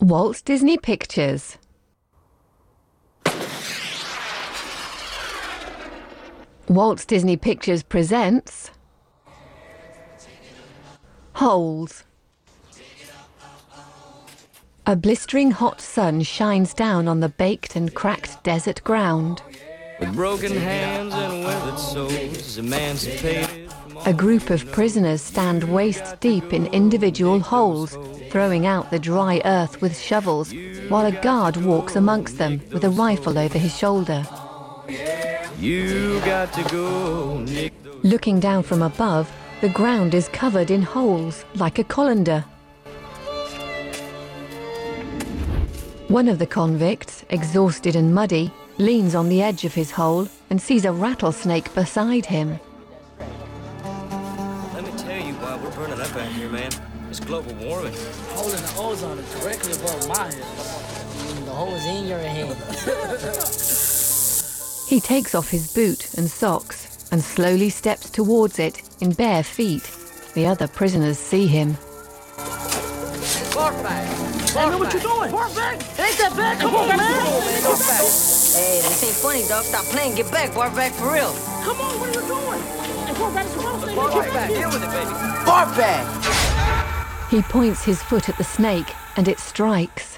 Walt Disney Pictures. Walt Disney Pictures presents Holes. A blistering hot sun shines down on the baked and cracked desert ground. With broken hands and withered souls, emancipated. A group of prisoners stand waist deep in individual holes, throwing out the dry earth with shovels, while a guard walks amongst them with a rifle over his shoulder. You got to go, Nick. Looking down from above, the ground is covered in holes, like a colander. One of the convicts, exhausted and muddy, leans on the edge of his hole and sees a rattlesnake beside him. Let me tell you why we're burning up out here, man. It's global warming. The hole in the ozone is directly above my head. The hole is in your head. He takes off his boot and socks and slowly steps towards it in bare feet. The other prisoners see him. Barf bag! Hey, man, what you doing? Barf bag! It ain't that bad. Come on, man! Hey, this ain't funny, dog. Stop playing. Get back. Barf bag for real. Come on, what are you doing? Hey, barf bag's supposed to Barf bag. Deal with it, baby. Barf bag! He points his foot at the snake and it strikes.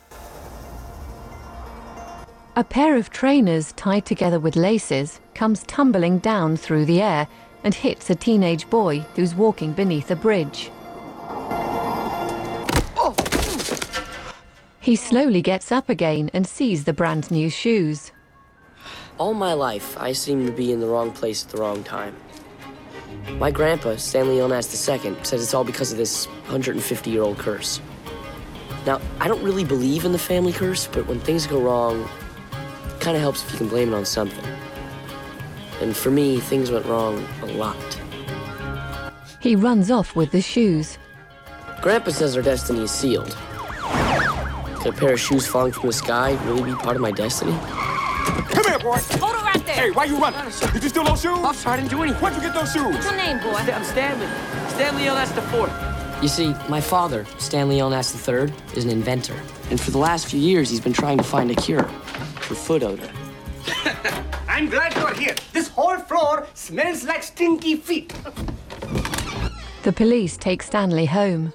A pair of trainers tied together with laces comes tumbling down through the air and hits a teenage boy who's walking beneath a bridge. Oh. He slowly gets up again and sees the brand new shoes. All my life, I seem to be in the wrong place at the wrong time. My grandpa, Stanley Yelnats II, says it's all because of this 150-year-old curse. Now, I don't really believe in the family curse, but when things go wrong, it kind of helps if you can blame it on something. And for me, things went wrong a lot. He runs off with the shoes. Grandpa says our destiny is sealed. Could a pair of shoes falling from the sky really be part of my destiny? Come here, boy. Hold it right there. Hey, why you running? Did you steal those shoes? I'm sorry, I didn't do anything. Where'd you get those shoes? What's your name, boy? I'm Stanley. Stanley Yelnats IV. You see, my father, Stanley Yelnats III, is an inventor. And for the last few years, he's been trying to find a cure for foot odor. I'm glad you're here. This whole floor smells like stinky feet. The police take Stanley home.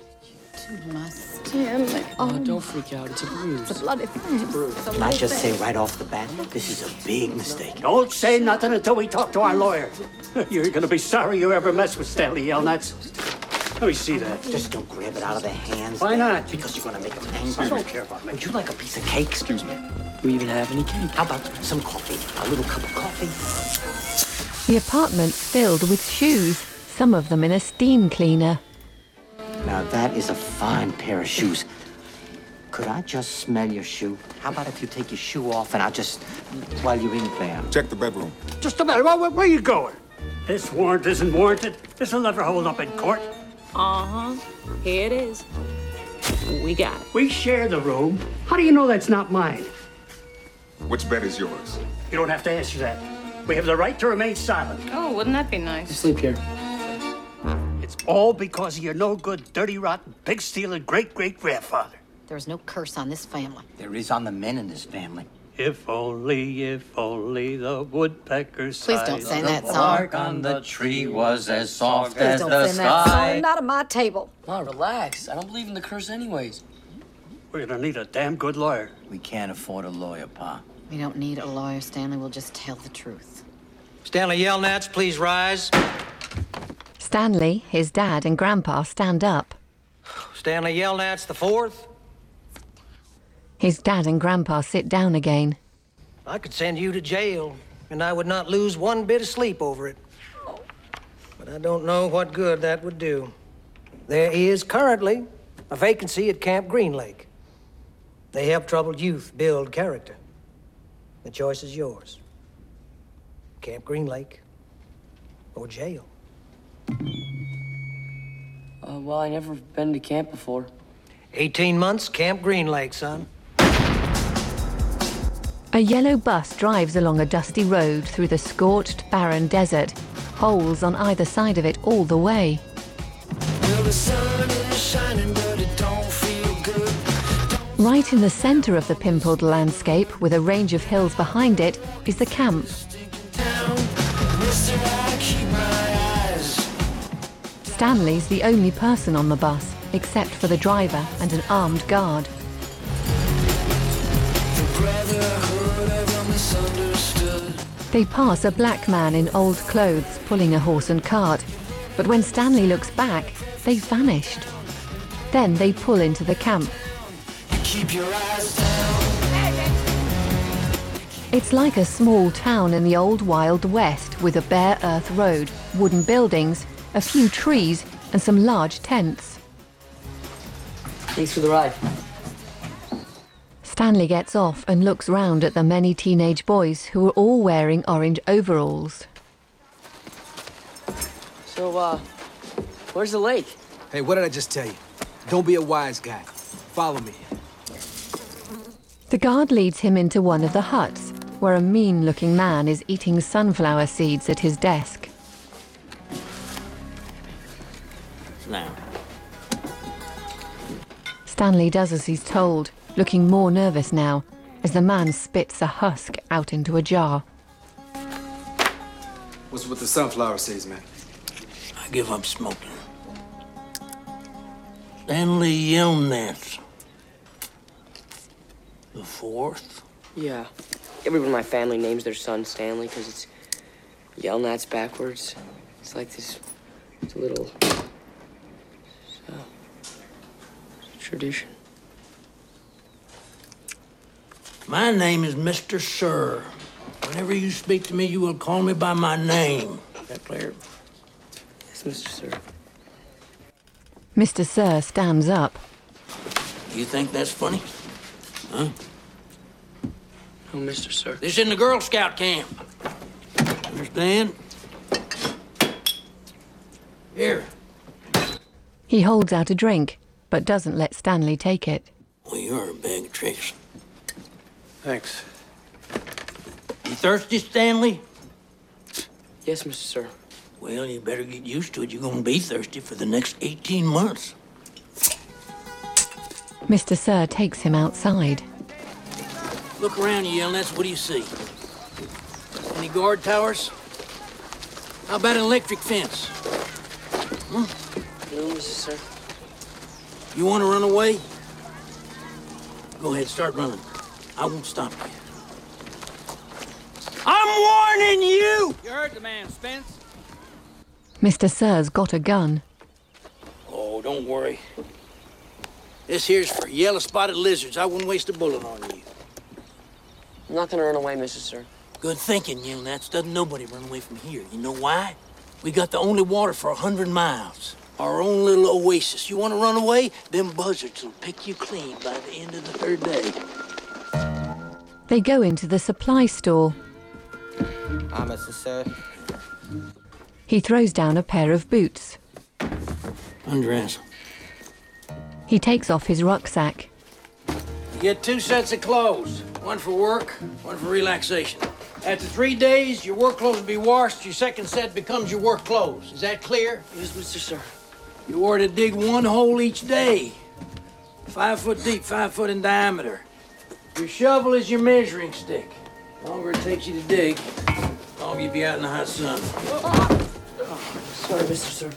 Stanley. Oh, don't freak out. It's a bruise. It's a bloody bruise. Can I just say right off the bat, this is a big mistake. Don't say nothing until we talk to our lawyer. You're gonna be sorry you ever messed with Stanley Yelnats. Let me see that. Just don't grab it out of their hands. Why not? Because you're gonna make them angry. I don't care about me. Would you like a piece of cake? Excuse me. Do we even have any cake? How about some coffee? A little cup of coffee? The apartment's filled with shoes, some of them in a steam cleaner. Now that is a fine pair of shoes. Could I just smell your shoe? How about if you take your shoe off and I'll just, while you're in there? Check the bedroom. Just a minute. Where are you going? This warrant isn't warranted. This'll never hold up in court. Uh-huh. Here it is. We got it. We share the room. How do you know that's not mine? Which bed is yours? You don't have to answer that. We have the right to remain silent. Oh, wouldn't that be nice? Sleep here. It's all because of your no-good, dirty, rotten, pig-stealing great-great-grandfather. There's no curse on this family. There is on the men in this family. If only the woodpeckers Please don't sing that song. Bark on the tree was as soft Please as don't the sing that sky. song. Not at my table. Mom, relax. I don't believe in the curse anyways. We're gonna need a damn good lawyer. We can't afford a lawyer, Pa. We don't need a lawyer, Stanley. We'll just tell the truth. Stanley Yelnats, please rise. Stanley, his dad and Grandpa stand up. Stanley Yelnats IV. His dad and Grandpa sit down again. I could send you to jail, and I would not lose one bit of sleep over it. But I don't know what good that would do. There is currently a vacancy at Camp Green Lake. They help troubled youth build character. The choice is yours. Camp Green Lake or jail. Well, I never been to camp before. 18 months, Camp Green Lake, son. A yellow bus drives along a dusty road through the scorched, barren desert, holes on either side of it all the way. Well, the sun is shining, but it don't feel good. Right in the center of the pimpled landscape, with a range of hills behind it, is the camp. Stanley's the only person on the bus, except for the driver and an armed guard. They pass a black man in old clothes pulling a horse and cart, but when Stanley looks back, they've vanished. Then they pull into the camp. Keep your eyes down. It's like a small town in the old Wild West, with a bare earth road, wooden buildings, a few trees, and some large tents. Thanks for the ride. Stanley gets off and looks round at the many teenage boys who are all wearing orange overalls. So, where's the lake? Hey, what did I just tell you? Don't be a wise guy. Follow me. The guard leads him into one of the huts, where a mean-looking man is eating sunflower seeds at his desk. Now. Stanley does as he's told, looking more nervous now, as the man spits a husk out into a jar. What's with the sunflower seeds, man? I give up smoking. Stanley Yelnats. The fourth? Yeah. Everyone in my family names their son Stanley because it's Yelnats backwards. It's like this little tradition. My name is Mr. Sir. Whenever you speak to me, you will call me by my name. Is that clear? Yes, Mr. Sir. Mr. Sir stands up. You think that's funny? Huh? Oh, Mr. Sir. This isn't a Girl Scout camp. Understand? Here. He holds out a drink, but doesn't let Stanley take it. Well, you're a bag of tricks. Thanks. You thirsty, Stanley? Yes, Mr. Sir. Well, you better get used to it. You're gonna be thirsty for the next 18 months. Mr. Sir takes him outside. Look around you, Yelnats. What do you see? Any guard towers? How about an electric fence? No, Mr. Sir. You want to run away? Go ahead, start running. I won't stop you. I'm warning you! You heard the man, Spence. Mr. Sir's got a gun. Oh, don't worry. This here's for yellow-spotted lizards. I wouldn't waste a bullet on you. I'm not gonna run away, Mr. Sir. Good thinking, Yelnats. Doesn't nobody run away from here. You know why? We got the only water for 100 miles. Our own little oasis. You want to run away? Them buzzards will pick you clean by the end of the third day. They go into the supply store. Hi, Mr. Sir. He throws down a pair of boots. Undress. He takes off his rucksack. You get 2 sets of clothes. One for work, one for relaxation. After 3 days, your work clothes will be washed. Your second set becomes your work clothes. Is that clear? Yes, Mr. Sir. You are to dig 1 hole each day. 5 foot deep, 5 foot in diameter. Your shovel is your measuring stick. The longer it takes you to dig, the longer you'll be out in the hot sun. Sorry, Mr. Sir.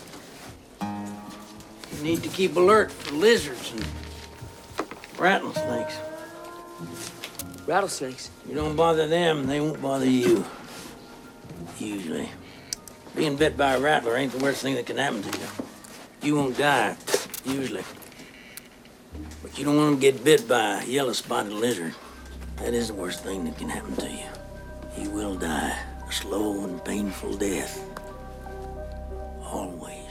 You need to keep alert for lizards and rattlesnakes. Rattlesnakes? You don't bother them, they won't bother you. Usually. Being bit by a rattler ain't the worst thing that can happen to you. You won't die, usually. But you don't want to get bit by a yellow-spotted lizard. That is the worst thing that can happen to you. You will die a slow and painful death. Always.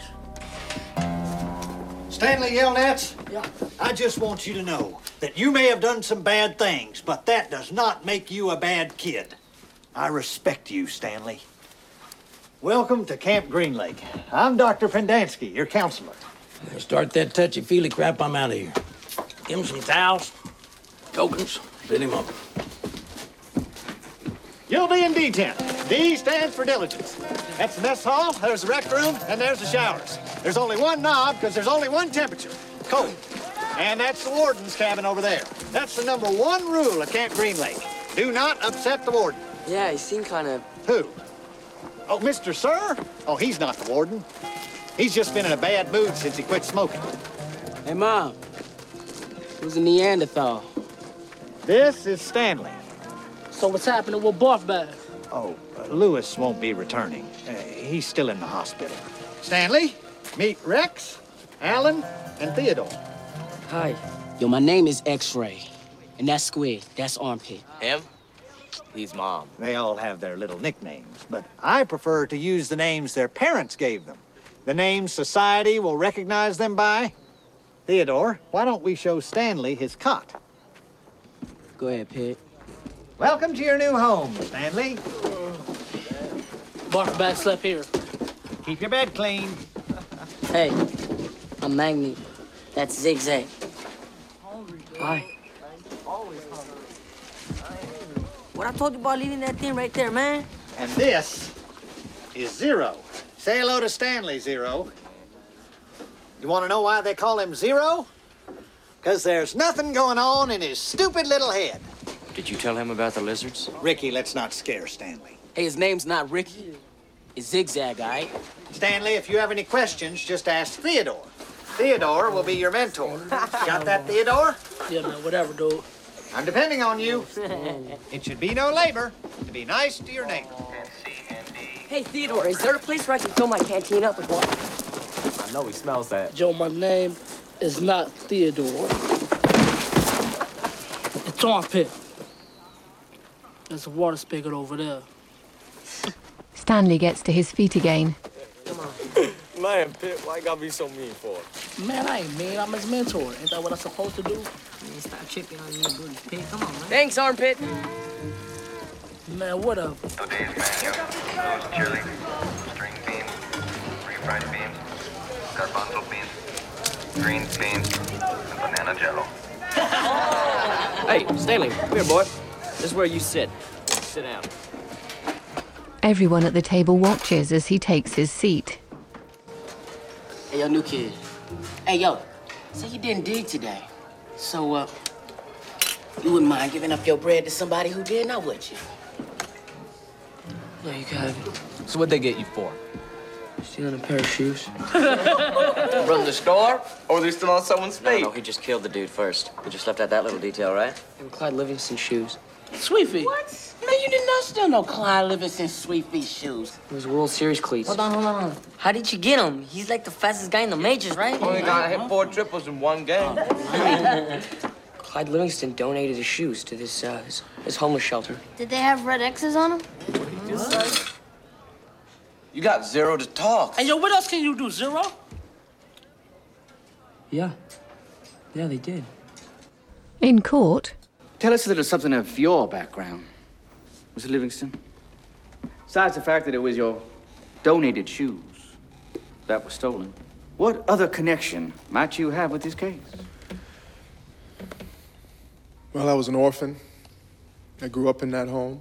Stanley Yelnats? Yeah. I just want you to know that you may have done some bad things, but that does not make you a bad kid. I respect you, Stanley. Welcome to Camp Green Lake. I'm Dr. Pendansky, your counselor. Start that touchy-feely crap, I'm out of here. Give him some towels, tokens, fit him up. You'll be in D-tent. D stands for diligence. That's the mess hall, there's the rec room, and there's the showers. There's only one knob because there's only one temperature, cold. And that's the warden's cabin over there. That's the #1 rule at Camp Green Lake. Do not upset the warden. Yeah, he seemed kind of... Who? Oh, Mr. Sir? Oh, he's not the warden. He's just been in a bad mood since he quit smoking. Hey, Mom. Who's a Neanderthal? This is Stanley. So what's happening with Barfbag? Oh, Lewis won't be returning. He's still in the hospital. Stanley, meet Rex, Alan, and Theodore. Hi. Yo, my name is X-Ray. And that's Squid. That's Armpit. Him? He's Mom. They all have their little nicknames, but I prefer to use the names their parents gave them. The names society will recognize them by. Theodore, why don't we show Stanley his cot? Go ahead, Pit. Welcome to your new home, Stanley. Barfbag slept here. Keep your bed clean. Hey, I'm Magni. That's Zigzag. Hi. What I told you about leaving that thing right there, man? And this is Zero. Say hello to Stanley, Zero. You want to know why they call him Zero? Because there's nothing going on in his stupid little head. Did you tell him about the lizards? Ricky, let's not scare Stanley. Hey, his name's not Ricky. It's Zigzag, all right? Stanley, if you have any questions, just ask Theodore. Theodore will be your mentor. Got that, Theodore? Yeah, man, whatever, dude. I'm depending on you. It should be no labor to be nice to your neighbor. Hey, Theodore, is there a place where I can fill my canteen up with water? I know he smells that. Joe, my name is not Theodore. It's Armpit. There's a water spigot over there. Stanley gets to his feet again. Man, Pit, why you gotta be so mean for it? Man, I ain't mean. I'm his mentor. Ain't that what I'm supposed to do? Man, stop chipping on you, booty pig. Come on, man. Thanks, Armpit. Man, what up? Today's menu: roast chili, string beans, refried beans, garbanzo beans, green beans, and banana jello. Hey, Stanley, come here, boy. This is where you sit. Sit down. Everyone at the table watches as he takes his seat. Hey, yo, new kid. Hey, yo, say you didn't dig today. So, you wouldn't mind giving up your bread to somebody who did, now would you? No, you got it. So what'd they get you for? Stealing a pair of shoes. From the store? Or they still on someone's feet? No, he just killed the dude first. We just left out that little detail, right? They were Clyde Livingston shoes. Sweet feet. What? Man, you did not steal no Clyde Livingston Sweet Feet shoes. It was World Series cleats. Hold on. How did you get him? He's like the fastest guy in the majors, right? Only guy hit 4 triples in one game. Clyde Livingston donated his shoes to this homeless shelter. Did they have red X's on them? You got Zero to talk. Hey, yo, what else can you do, Zero? Yeah. Yeah, they did. In court, Tell us a little something of your background, Mr. Livingston. Besides the fact that it was your donated shoes that were stolen, what other connection might you have with this case? Well, I was an orphan. I grew up in that home.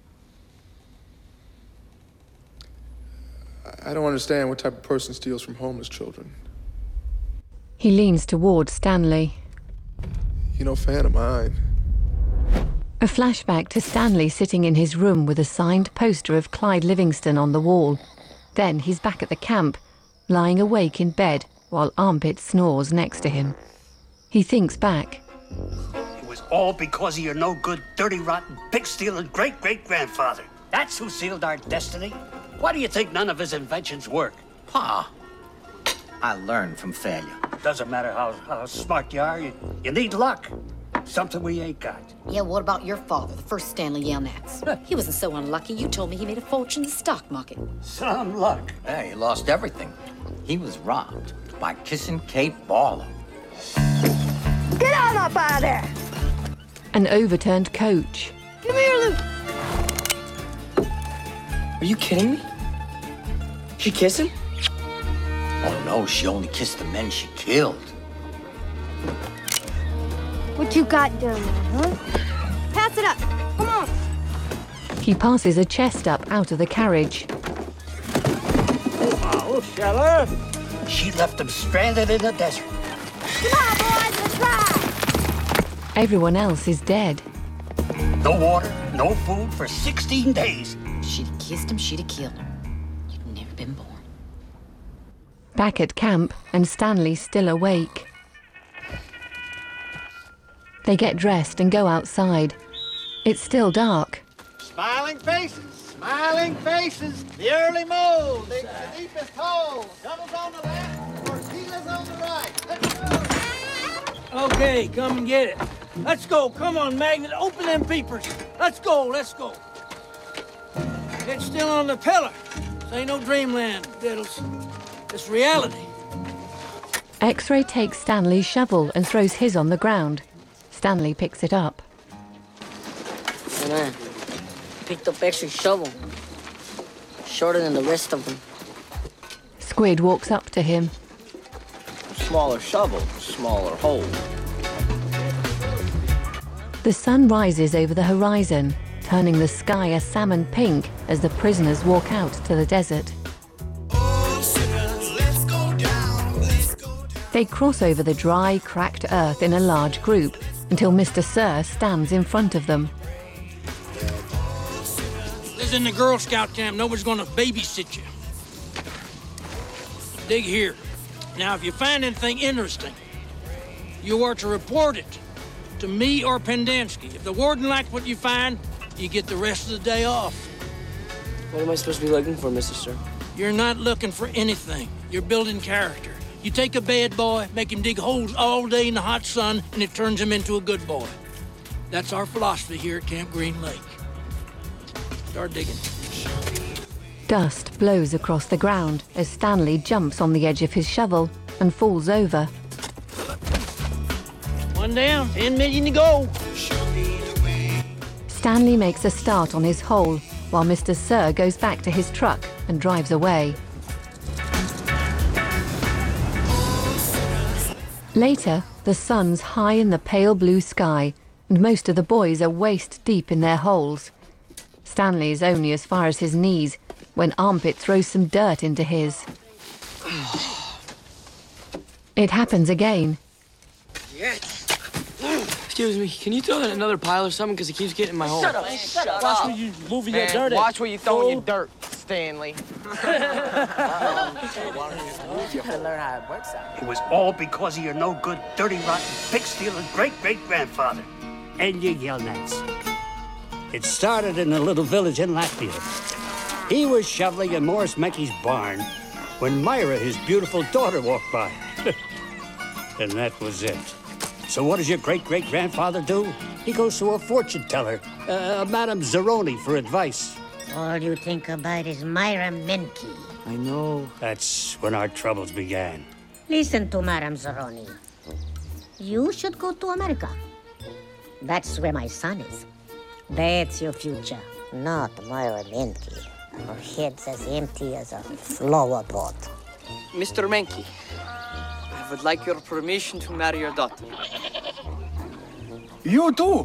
I don't understand what type of person steals from homeless children. he leans towards Stanley. You're no fan of mine. A flashback to Stanley sitting in his room with a signed poster of Clyde Livingston on the wall. Then he's back at the camp, lying awake in bed while Armpit snores next to him. He thinks back. It was all because of your no-good, dirty, rotten, pig-stealing great-great-grandfather. That's who sealed our destiny. Why do you think none of his inventions work? Pa, I learned from failure. Doesn't matter how smart you are, you need luck. Something we ain't got. Yeah, what about your father, the first Stanley Yelnats? He wasn't so unlucky. You told me he made a fortune in the stock market. Some luck. Hey, he lost everything. He was robbed by Kissing Kate Barlow. Get on up out of there! An overturned coach. Come here, Luke. Are you kidding me? She kissed him? Oh, no, she only kissed the men she killed. What you got down there, huh? Pass it up. Come on. He passes a chest up out of the carriage. Oh, Shella. She left him stranded in the desert. Come on, boys, let's ride. Everyone else is dead. No water, no food for 16 days. She'd have kissed him, she'd have killed him. You'd never been born. Back at camp, and Stanley's still awake. They get dressed and go outside. It's still dark. Smiling faces, smiling faces. The early mold digs the deepest hole. Doubles on the left, tortillas on the right. Let's go. Okay, come and get it. Let's go. Come on, Magnet. Open them peepers. Let's go. Let's go. It's still on the pillar. This ain't no dreamland, Diddles. It's reality. X-Ray takes Stanley's shovel and throws his on the ground. Stanley picks it up. Hey, man. Picked up extra shovel. Shorter than the rest of them. Squid walks up to him. Smaller shovel, smaller hole. The sun rises over the horizon, turning the sky a salmon pink as the prisoners walk out to the desert. They cross over the dry, cracked earth in a large group until Mr. Sir stands in front of them. This is in the Girl Scout camp. Nobody's gonna babysit you. Dig here. Now, if you find anything interesting, you are to report it to me or Pendanski. If the warden likes what you find, you get the rest of the day off. What am I supposed to be looking for, Mr. Sir? You're not looking for anything. You're building character. You take a bad boy, make him dig holes all day in the hot sun, and it turns him into a good boy. That's our philosophy here at Camp Green Lake. Start digging. Dust blows across the ground as Stanley jumps on the edge of his shovel and falls over. One down, 10 million to go. Stanley makes a start on his hole while Mr. Sir goes back to his truck and drives away. Later, the sun's high in the pale blue sky and most of the boys are waist deep in their holes. Stanley is only as far as his knees when Armpit throws some dirt into his. It happens again. Excuse me, can you throw that in another pile or something? Because it keeps getting in my hole. Shut up, man. Shut up. Watch where you moving your dirt. Watch where you throwing your dirt, Stanley. You gotta learn how it works out. It was all because of your no good, dirty, rotten, pig-stealing great-great-grandfather and your Yelnats. It started in a little village in Latvia. He was shoveling in Morris Meckie's barn when Myra, his beautiful daughter, walked by. And that was it. So what does your great-great-grandfather do? He goes to a fortune teller, Madame Zeroni, for advice. All you think about is Myra Menke. I know. That's when our troubles began. Listen to Madame Zeroni. You should go to America. That's where my son is. That's your future. Not Myra Menke. Her head's as empty as a flower pot. Mr. Menke, I would like your permission to marry your daughter. You too.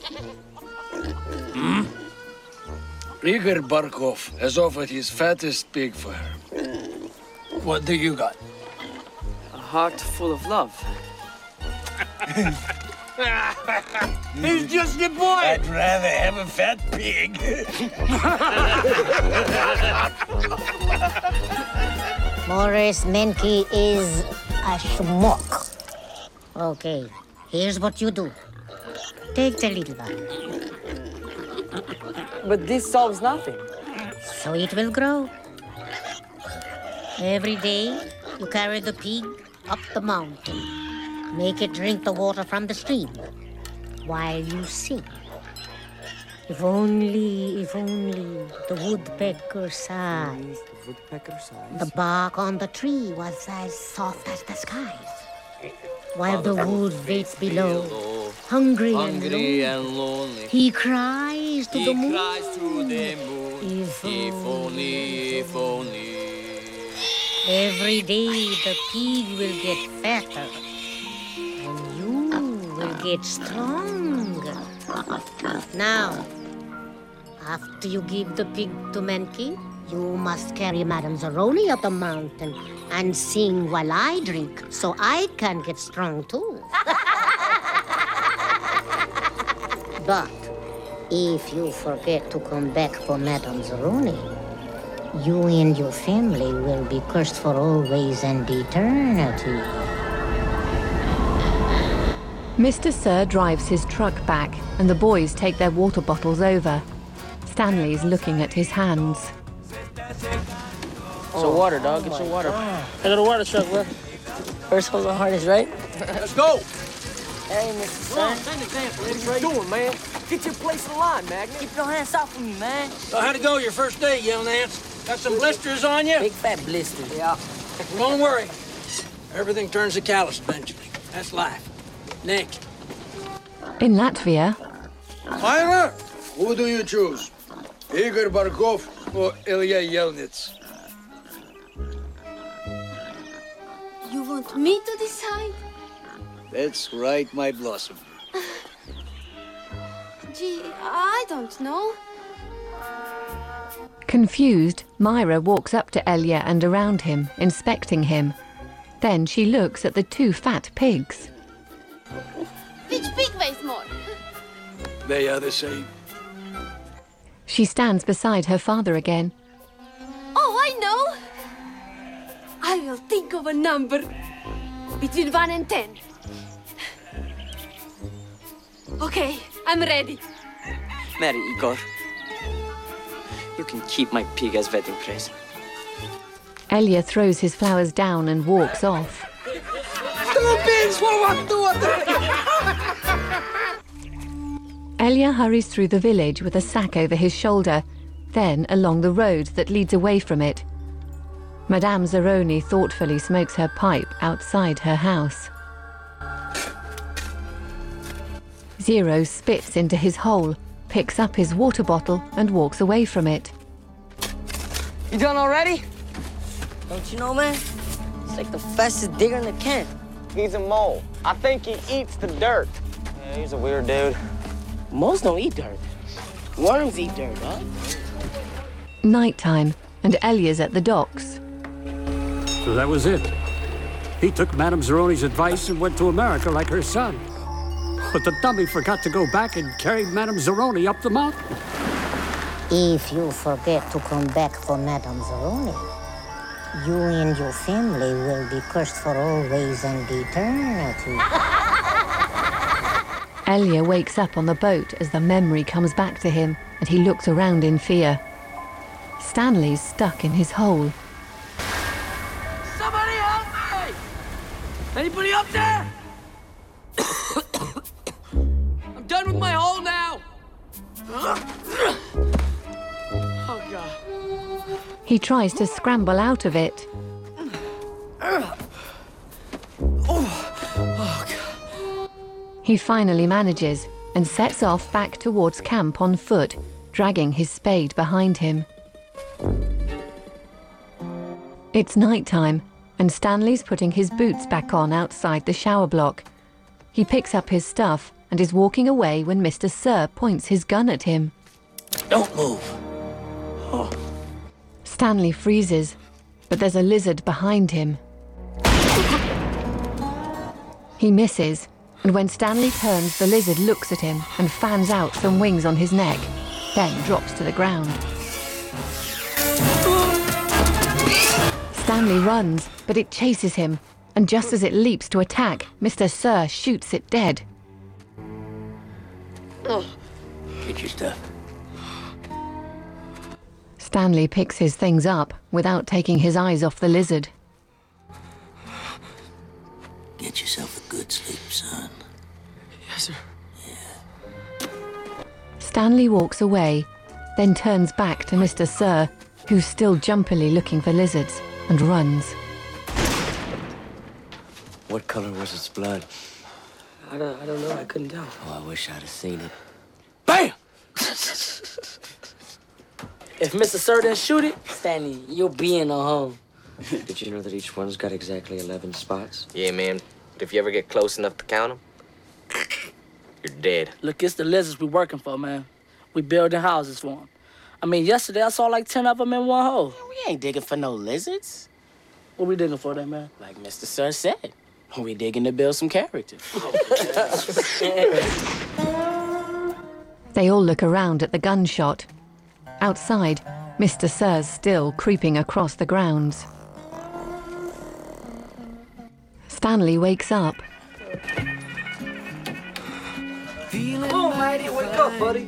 Igor Barkov has offered his fattest pig for her. What do you got? A heart full of love. He's just your boy. I'd rather have a fat pig. Morris Menke is a schmuck. Okay, here's what you do. Take the little one. But this solves nothing. So it will grow. Every day, you carry the pig up the mountain. Make it drink the water from the stream while you sing. If only the woodpecker sighs. The woodpecker sighs. The bark on the tree was as soft as the skies. While the wood waits below, hungry and lonely, he cries to the moon. If only. Every day the pig will get fatter, and you will get stronger. Now, after you give the pig to Menke, you must carry Madame Zeroni up the mountain and sing while I drink, so I can get strong too. But if you forget to come back for Madame Zeroni, you and your family will be cursed for always and eternity. Mr. Sir drives his truck back, and the boys take their water bottles over. Stanley's looking at his hands. Some water, dog. Get some water. I got a water truck, bro. First hold on hardest, right? Let's go. Hey, Mr. Come on, Son. send the damn. What are you doing, man? Get your place in line, Magnus. Keep your hands off of me, man. So how'd it go your first day, Yell Nance? Got some blisters on you? Big fat blisters. Yeah. Don't worry. Everything turns to callus eventually. That's life. Nick. In Latvia, Myra, who do you choose? Igor Barkov or Ilya Yelnats? You want me to decide? That's right, my blossom. Gee, I don't know. confused, Myra walks up to Elia and around him, inspecting him. Then she looks at the two fat pigs. Which pig weighs more? They are the same. She stands beside her father again. Oh, I know! I will think of a number between 1 and 10. Okay, I'm ready. Mary, Igor. You can keep my pig as wedding present. Elia throws his flowers down and walks off. Elia hurries through the village with a sack over his shoulder, then along the road that leads away from it. Madame Zeroni thoughtfully smokes her pipe outside her house. Zero spits into his hole, picks up his water bottle and walks away from it. You done already? Don't you know, man? It's like the fastest digger in the camp. He's a mole. I think he eats the dirt. Yeah, he's a weird dude. Moles don't eat dirt. Worms eat dirt, huh? Nighttime, and Elia's at the docks. So that was it. He took Madame Zeroni's advice and went to America like her son. But the dummy forgot to go back and carry Madame Zeroni up the mountain. If you forget to come back for Madame Zeroni, you and your family will be cursed for always and eternity. Elia wakes up on the boat as the memory comes back to him, and he looks around in fear. Stanley's stuck in his hole. Somebody help me! Anybody up there? I'm done with my hole now! Oh, God. He tries to scramble out of it. He finally manages and sets off back towards camp on foot, dragging his spade behind him. It's nighttime, and Stanley's putting his boots back on outside the shower block. He picks up his stuff and is walking away when Mr. Sir points his gun at him. Don't move. Oh. Stanley freezes, but there's a lizard behind him. He misses, and when Stanley turns, the lizard looks at him and fans out some wings on his neck, then drops to the ground. Stanley runs, but it chases him, and just as it leaps to attack, Mr. Sir shoots it dead. Get your stuff. Stanley picks his things up without taking his eyes off the lizard. Get yourself a good sleep, son. Yes, sir. Stanley walks away, then turns back to Mr. Sir, who's still jumpily looking for lizards, and runs. What color was its blood? I don't know. I couldn't tell. Oh, I wish I'd have seen it. Bam! If Mr. Sir didn't shoot it, Stanley, you'll be in a home. Did you know that each one's got exactly 11 spots? Yeah, man. But if you ever get close enough to count them, you're dead. Look, it's the lizards we working for, man. We building houses for them. I mean, yesterday I saw like 10 of them in one hole. We ain't digging for no lizards. What we digging for then, man? Like Mr. Sir said, we digging to build some character. They all look around at the gunshot. Outside, Mr. Sir's still creeping across the grounds. Stanley wakes up. Oh, mighty, wake up, buddy.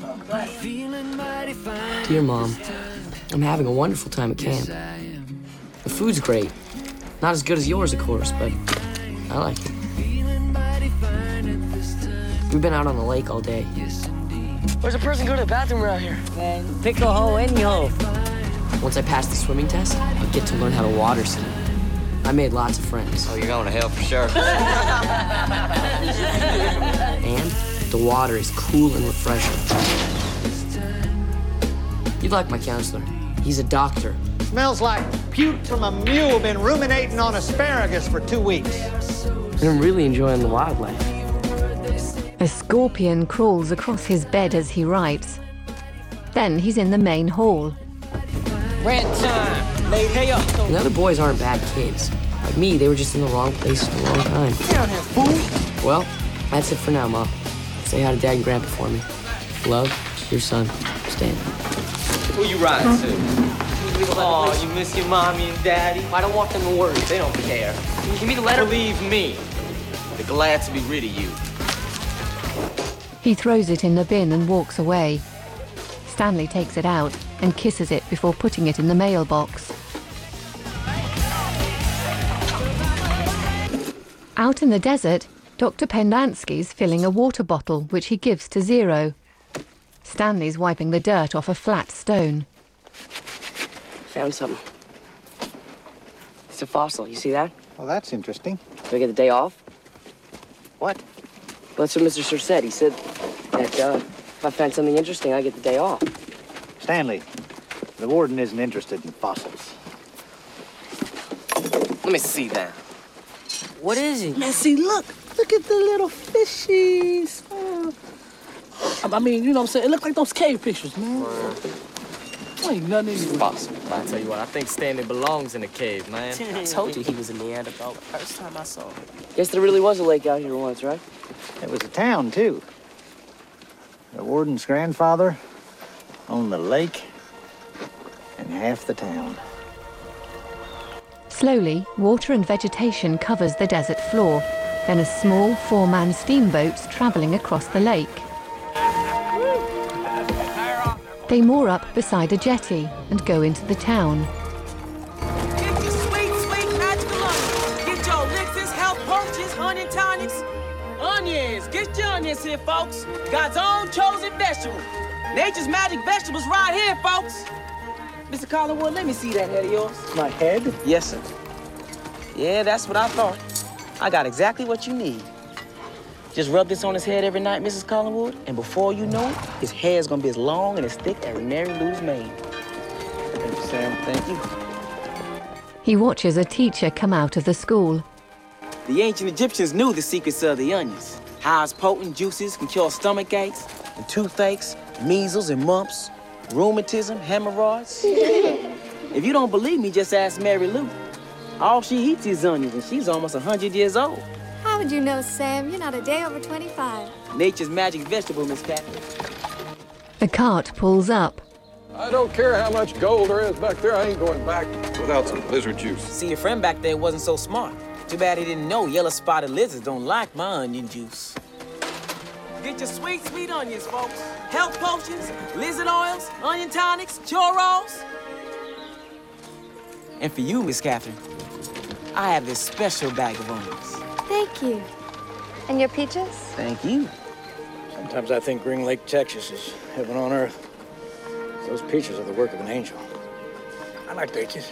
Dear Mom, I'm having a wonderful time at camp. The food's great. Not as good as yours, of course, but I like it. We've been out on the lake all day. Where's a person go to the bathroom around here? Man, pick a hole any hole. Once I pass the swimming test, I'll get to learn how to water ski. I made lots of friends. Oh, you're going to hell for sure. And the water is cool and refreshing. You'd like my counselor. He's a doctor. Smells like puke from a mule been ruminating on asparagus for 2 weeks. I'm really enjoying the wildlife. A scorpion crawls across his bed as he writes. Then he's in the main hall. Rent time. Late hey up. The other boys aren't bad kids. Like me, they were just in the wrong place at the wrong time. Get down here, fool. Well, that's it for now, Mom. Say hi to Dad and Grandpa for me. Love, your son, Stan. Who you riding to? Oh, you miss your mommy and daddy? I don't want them to worry. They don't care. Can you give me the letter? Believe me, they're glad to be rid of you. He throws it in the bin and walks away. Stanley takes it out and kisses it before putting it in the mailbox. Out in the desert, Dr. Pendanski's filling a water bottle, which he gives to Zero. Stanley's wiping the dirt off a flat stone. Found something. It's a fossil. You see that? Well, that's interesting. Do I get the day off? What? Well, that's what Mr. Sir said. He said that if I find something interesting, I get the day off. Stanley, the warden isn't interested in fossils. Let me see that. What is it? Man, see, look at the little fishies. I mean, you know what I'm saying? It look like those cave pictures, man. Ain't nothing in it. Possible. I tell you what, I think Stanley belongs in a cave, man. I told you he was a Neanderthal the first time I saw him. Guess there really was a lake out here once, right? It was a town, too. The warden's grandfather owned the lake and half the town. Slowly, water and vegetation covers the desert floor, then a small four-man steamboat's travelling across the lake. They moor up beside a jetty and go into the town. Get your sweet, sweet magical onions. Get your elixirs, health potions, onion tonics. Onions, get your onions here, folks. God's own chosen vegetable. Nature's magic vegetables right here, folks. Mr. Collingwood, let me see that head of yours. My head? Yes, sir. Yeah, that's what I thought. I got exactly what you need. Just rub this on his head every night, Mrs. Collingwood, and before you know it, his hair's gonna be as long and as thick as Mary Lou's mane. Thank you, Sam. Thank you. He watches a teacher come out of the school. The ancient Egyptians knew the secrets of the onions. How its potent juices can cure stomach aches and toothaches, measles and mumps, rheumatism, hemorrhoids. If you don't believe me, just ask Mary Lou. All she eats is onions, and she's almost 100 years old. How would you know, Sam? You're not a day over 25. Nature's magic vegetable, Miss Catherine. The cart pulls up. I don't care how much gold there is back there, I ain't going back without some lizard juice. See, your friend back there wasn't so smart. Too bad he didn't know yellow-spotted lizards don't like my onion juice. Get your sweet, sweet onions, folks. Health potions, lizard oils, onion tonics, churros. And for you, Miss Catherine, I have this special bag of onions. Thank you. And your peaches? Thank you. Sometimes I think Green Lake, Texas is heaven on earth. Those peaches are the work of an angel. I like peaches.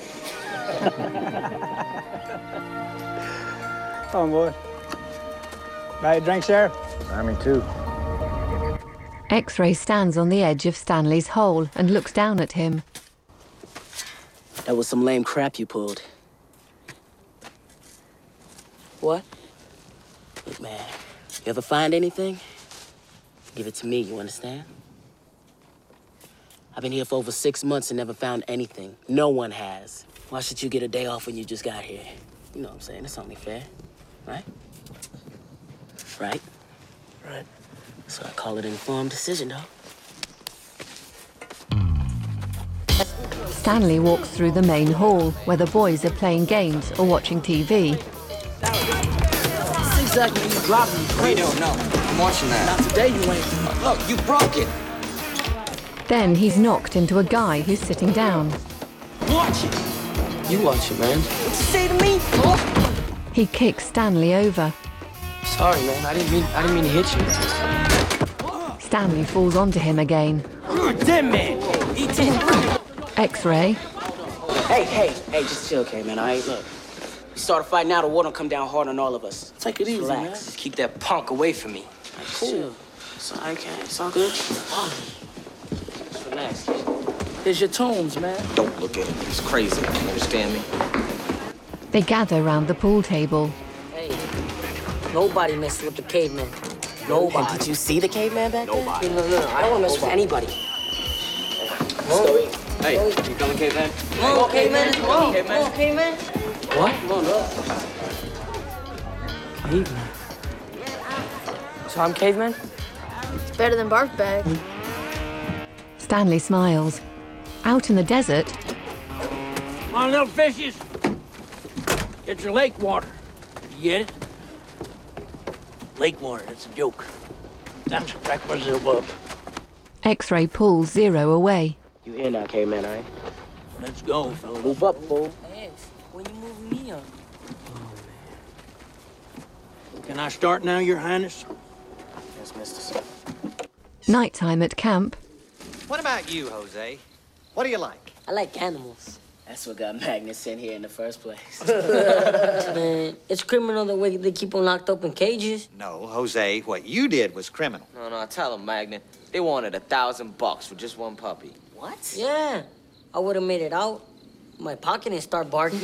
Come on, boy. Buy a drink, Sheriff? I me too. X-Ray stands on the edge of Stanley's hole and looks down at him. That was some lame crap you pulled. What? Look, man, you ever find anything? Give it to me, you understand? I've been here for over 6 months and never found anything. No one has. Why should you get a day off when you just got here? You know what I'm saying? It's only fair, right? Right? Right. So I call it an informed decision, though. Stanley walks through the main hall, where the boys are playing games or watching TV. That's exactly when you dropping me. We don't know. I'm watching that. Not today, you ain't. Look, you broke it. Then he's knocked into a guy who's sitting down. Watch it. You watch it, man. What you say to me? Oh. He kicks Stanley over. Sorry, man. I didn't mean to hit you. Stanley falls onto him again. Damn, man. Eat it. X-ray. Hey, just chill, okay, man. All right, look. You start a fight now, the war don't come down hard on all of us. Take it easy, Relax. man. Just keep that punk away from me. Cool. Chill. It's all right, okay. It's all good. Just relax. Here's your tunes, man. Don't look at him. He's crazy. You understand me? They gather round the pool table. Hey, nobody messing with the caveman. Nobody. And did you see the caveman back there? Nobody. No. I don't want to mess with anybody. Hey, you coming, caveman? Come on, caveman. Come on, caveman. What? Come on, up. Caveman. So I'm caveman? It's better than bark bag. Stanley smiles. Out in the desert, Come on, little fishes. Get your lake water. You get it? Lake water, that's a joke. That's back Brazil bub. X-ray pulls Zero away. You here now, caveman, all right? Let's go, fellas. Move up, fool. Hey, when you moving me up? Can I start now, Your Highness? Yes, mister. Nighttime at camp, What about you, Jose? What do you like? I like animals. That's what got Magnus sent here in the first place. Man, it's criminal the way they keep them locked up in cages. No, Jose, what you did was criminal. No, tell him, Magnet. They wanted $1,000 for just one puppy. What? Yeah. I would have made it out. My pocket and start barking.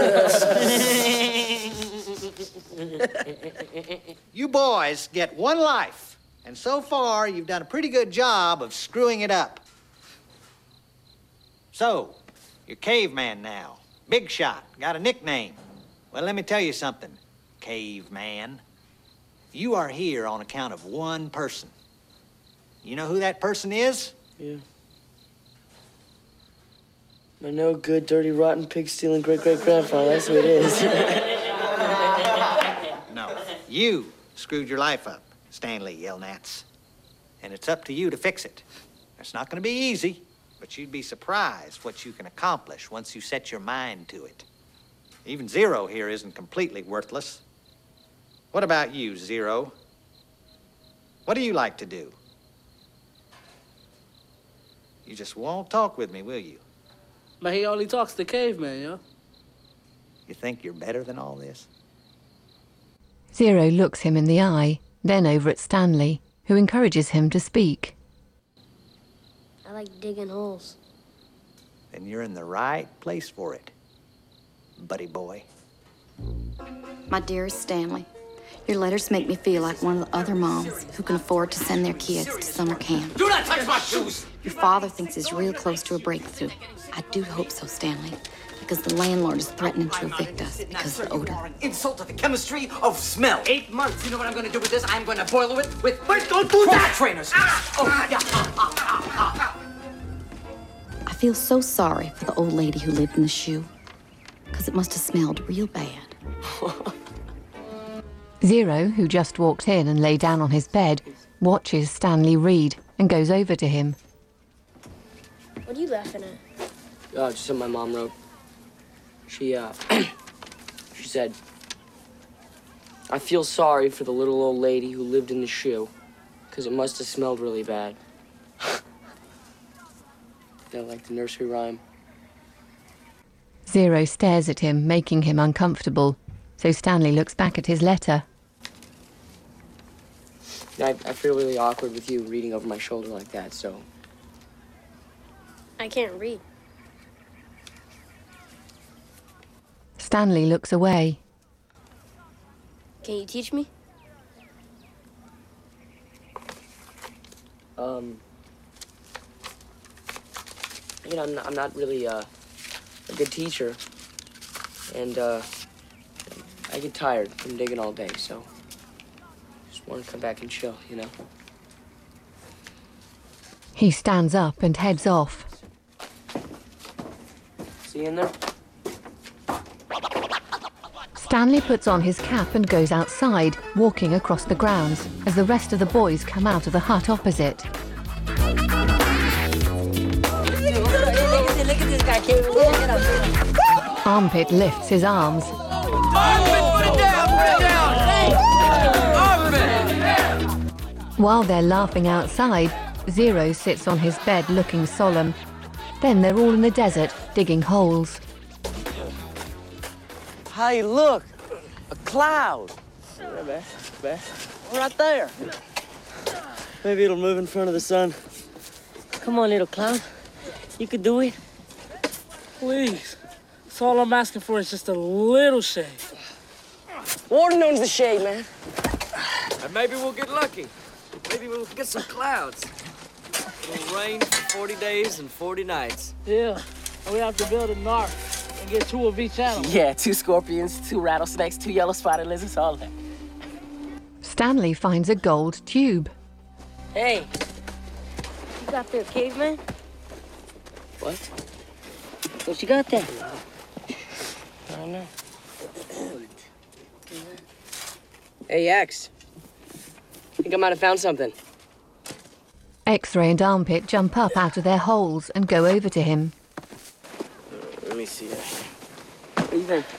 You boys get one life, and so far you've done a pretty good job of screwing it up. So, you're caveman now. Big shot. Got a nickname. Well, let me tell you something, caveman. You are here on account of one person. You know who that person is? Yeah. My no good, dirty, rotten, pig-stealing great-great-grandfather. That's who it is. No. You screwed your life up, Stanley Yelnats. And it's up to you to fix it. It's not going to be easy, but you'd be surprised what you can accomplish once you set your mind to it. Even Zero here isn't completely worthless. What about you, Zero? What do you like to do? You just won't talk with me, will you? But he only talks to caveman, yo. You think you're better than all this? Zero looks him in the eye, then over at Stanley, who encourages him to speak. I like digging holes. Then you're in the right place for it, buddy boy. My dearest Stanley, your letters make me feel like one of the other moms who can afford to send their kids to summer camp. Do not touch my shoes! Your father thinks he's real close to a breakthrough. I do hope so, Stanley, because the landlord is threatening to evict us because of the odor. An insult to the chemistry of smell. 8 months. You know what I'm going to do with this? I'm going to boil it with wait, don't do that! Trainers. I feel so sorry for the old lady who lived in the shoe, because it must have smelled real bad. Zero, who just walked in and lay down on his bed, watches Stanley read and goes over to him. What are you laughing at? Oh, just something my mom wrote. She said, I feel sorry for the little old lady who lived in the shoe, because it must have smelled really bad. Yeah, like the nursery rhyme. Zero stares at him, making him uncomfortable, so Stanley looks back at his letter. I feel really awkward with you reading over my shoulder like that, so... I can't read. Stanley looks away. Can you teach me? You know, I'm not really a good teacher, and I get tired from digging all day, so just want to come back and chill, you know? He stands up and heads off. She in there? Stanley puts on his cap and goes outside, walking across the grounds, as the rest of the boys come out of the hut opposite. Look at this guy, Kevin. Look at him. Armpit lifts his arms. While they're laughing outside, Zero sits on his bed looking solemn. Then they're all in the desert, digging holes. Hey, look! A cloud! Yeah, man. Right there. Maybe it'll move in front of the sun. Come on, little clown. You could do it. Please. That's all I'm asking for is just a little shade. Warden owns the shade, man. And maybe we'll get lucky. Maybe we'll get some clouds. It'll rain for 40 days and 40 nights. Yeah, and we have to build an ark and get 2 of each animal. Yeah, 2 scorpions, 2 rattlesnakes, 2 yellow spotted lizards, all that. Stanley finds a gold tube. Hey, you got there, caveman? What? What you got there? I don't know. Hey, X. I think I might have found something. X-Ray and Armpit jump up out of their holes and go over to him. Let me see that. What do you think?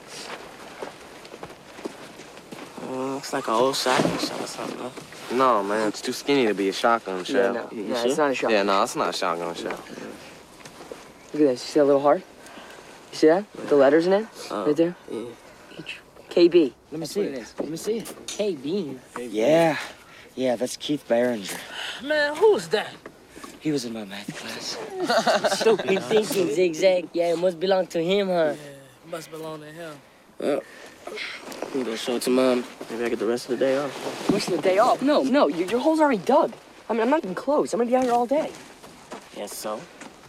Looks like an old shotgun shell or something, huh? No, man, it's too skinny to be a shotgun shell. No, it's not a shotgun. Yeah, no, it's not a shotgun shell. Look at this. You see that little heart? You see that? The letters in it? Right there? Yeah. KB. Let me see it. Let me see it. KB. Yeah, that's Keith Barringer. Man, who's that? He was in my math class. Stupid thinking, Zigzag. Yeah, it must belong to him, huh? Yeah, must belong to him. Well, I'm gonna show it to Mom. Maybe I get the rest of the day off. Rest of the day off? No, your hole's already dug. I mean, I'm not even close. I'm gonna be out here all day. Yes, so?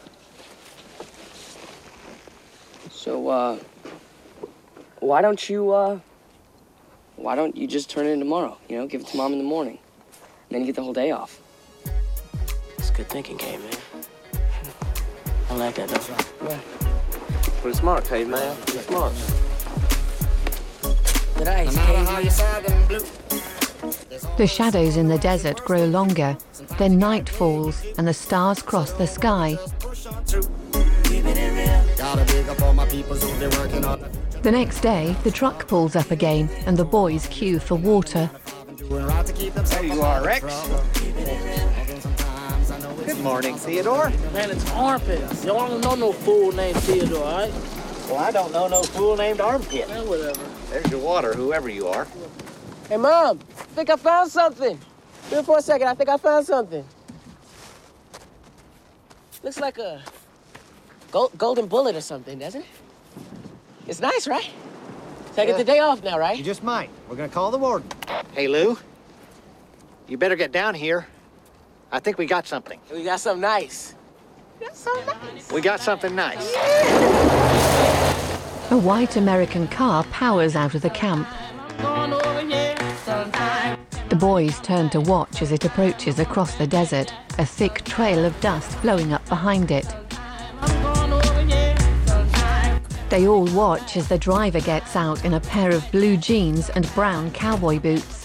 So, why don't you just turn it in tomorrow? You know, give it to Mom in the morning. And then you get the whole day off. It's good thinking, Kay, man. I like that, though. Yeah. Pretty smart, Kay, man. Pretty smart. Good eyes, The shadows in the desert grow longer. Then night falls and the stars cross the sky. The next day, the truck pulls up again and the boys queue for water. There you are, Rex. Good morning, Theodore. Man, it's Armpit. Y'all don't know no fool named Theodore, all right? Well, I don't know no fool named Armpit. Man, whatever. There's your water, whoever you are. Hey, Mom, I think I found something. Wait for a second, I think I found something. Looks like a golden bullet or something, doesn't it? It's nice, right? So I get the day off now, right? You just might. We're gonna call the warden. Hey, Lou, you better get down here. I think we got something. We got something nice. We got something nice. A white American car powers out of the camp. The boys turn to watch as it approaches across the desert, a thick trail of dust blowing up behind it. They all watch as the driver gets out in a pair of blue jeans and brown cowboy boots.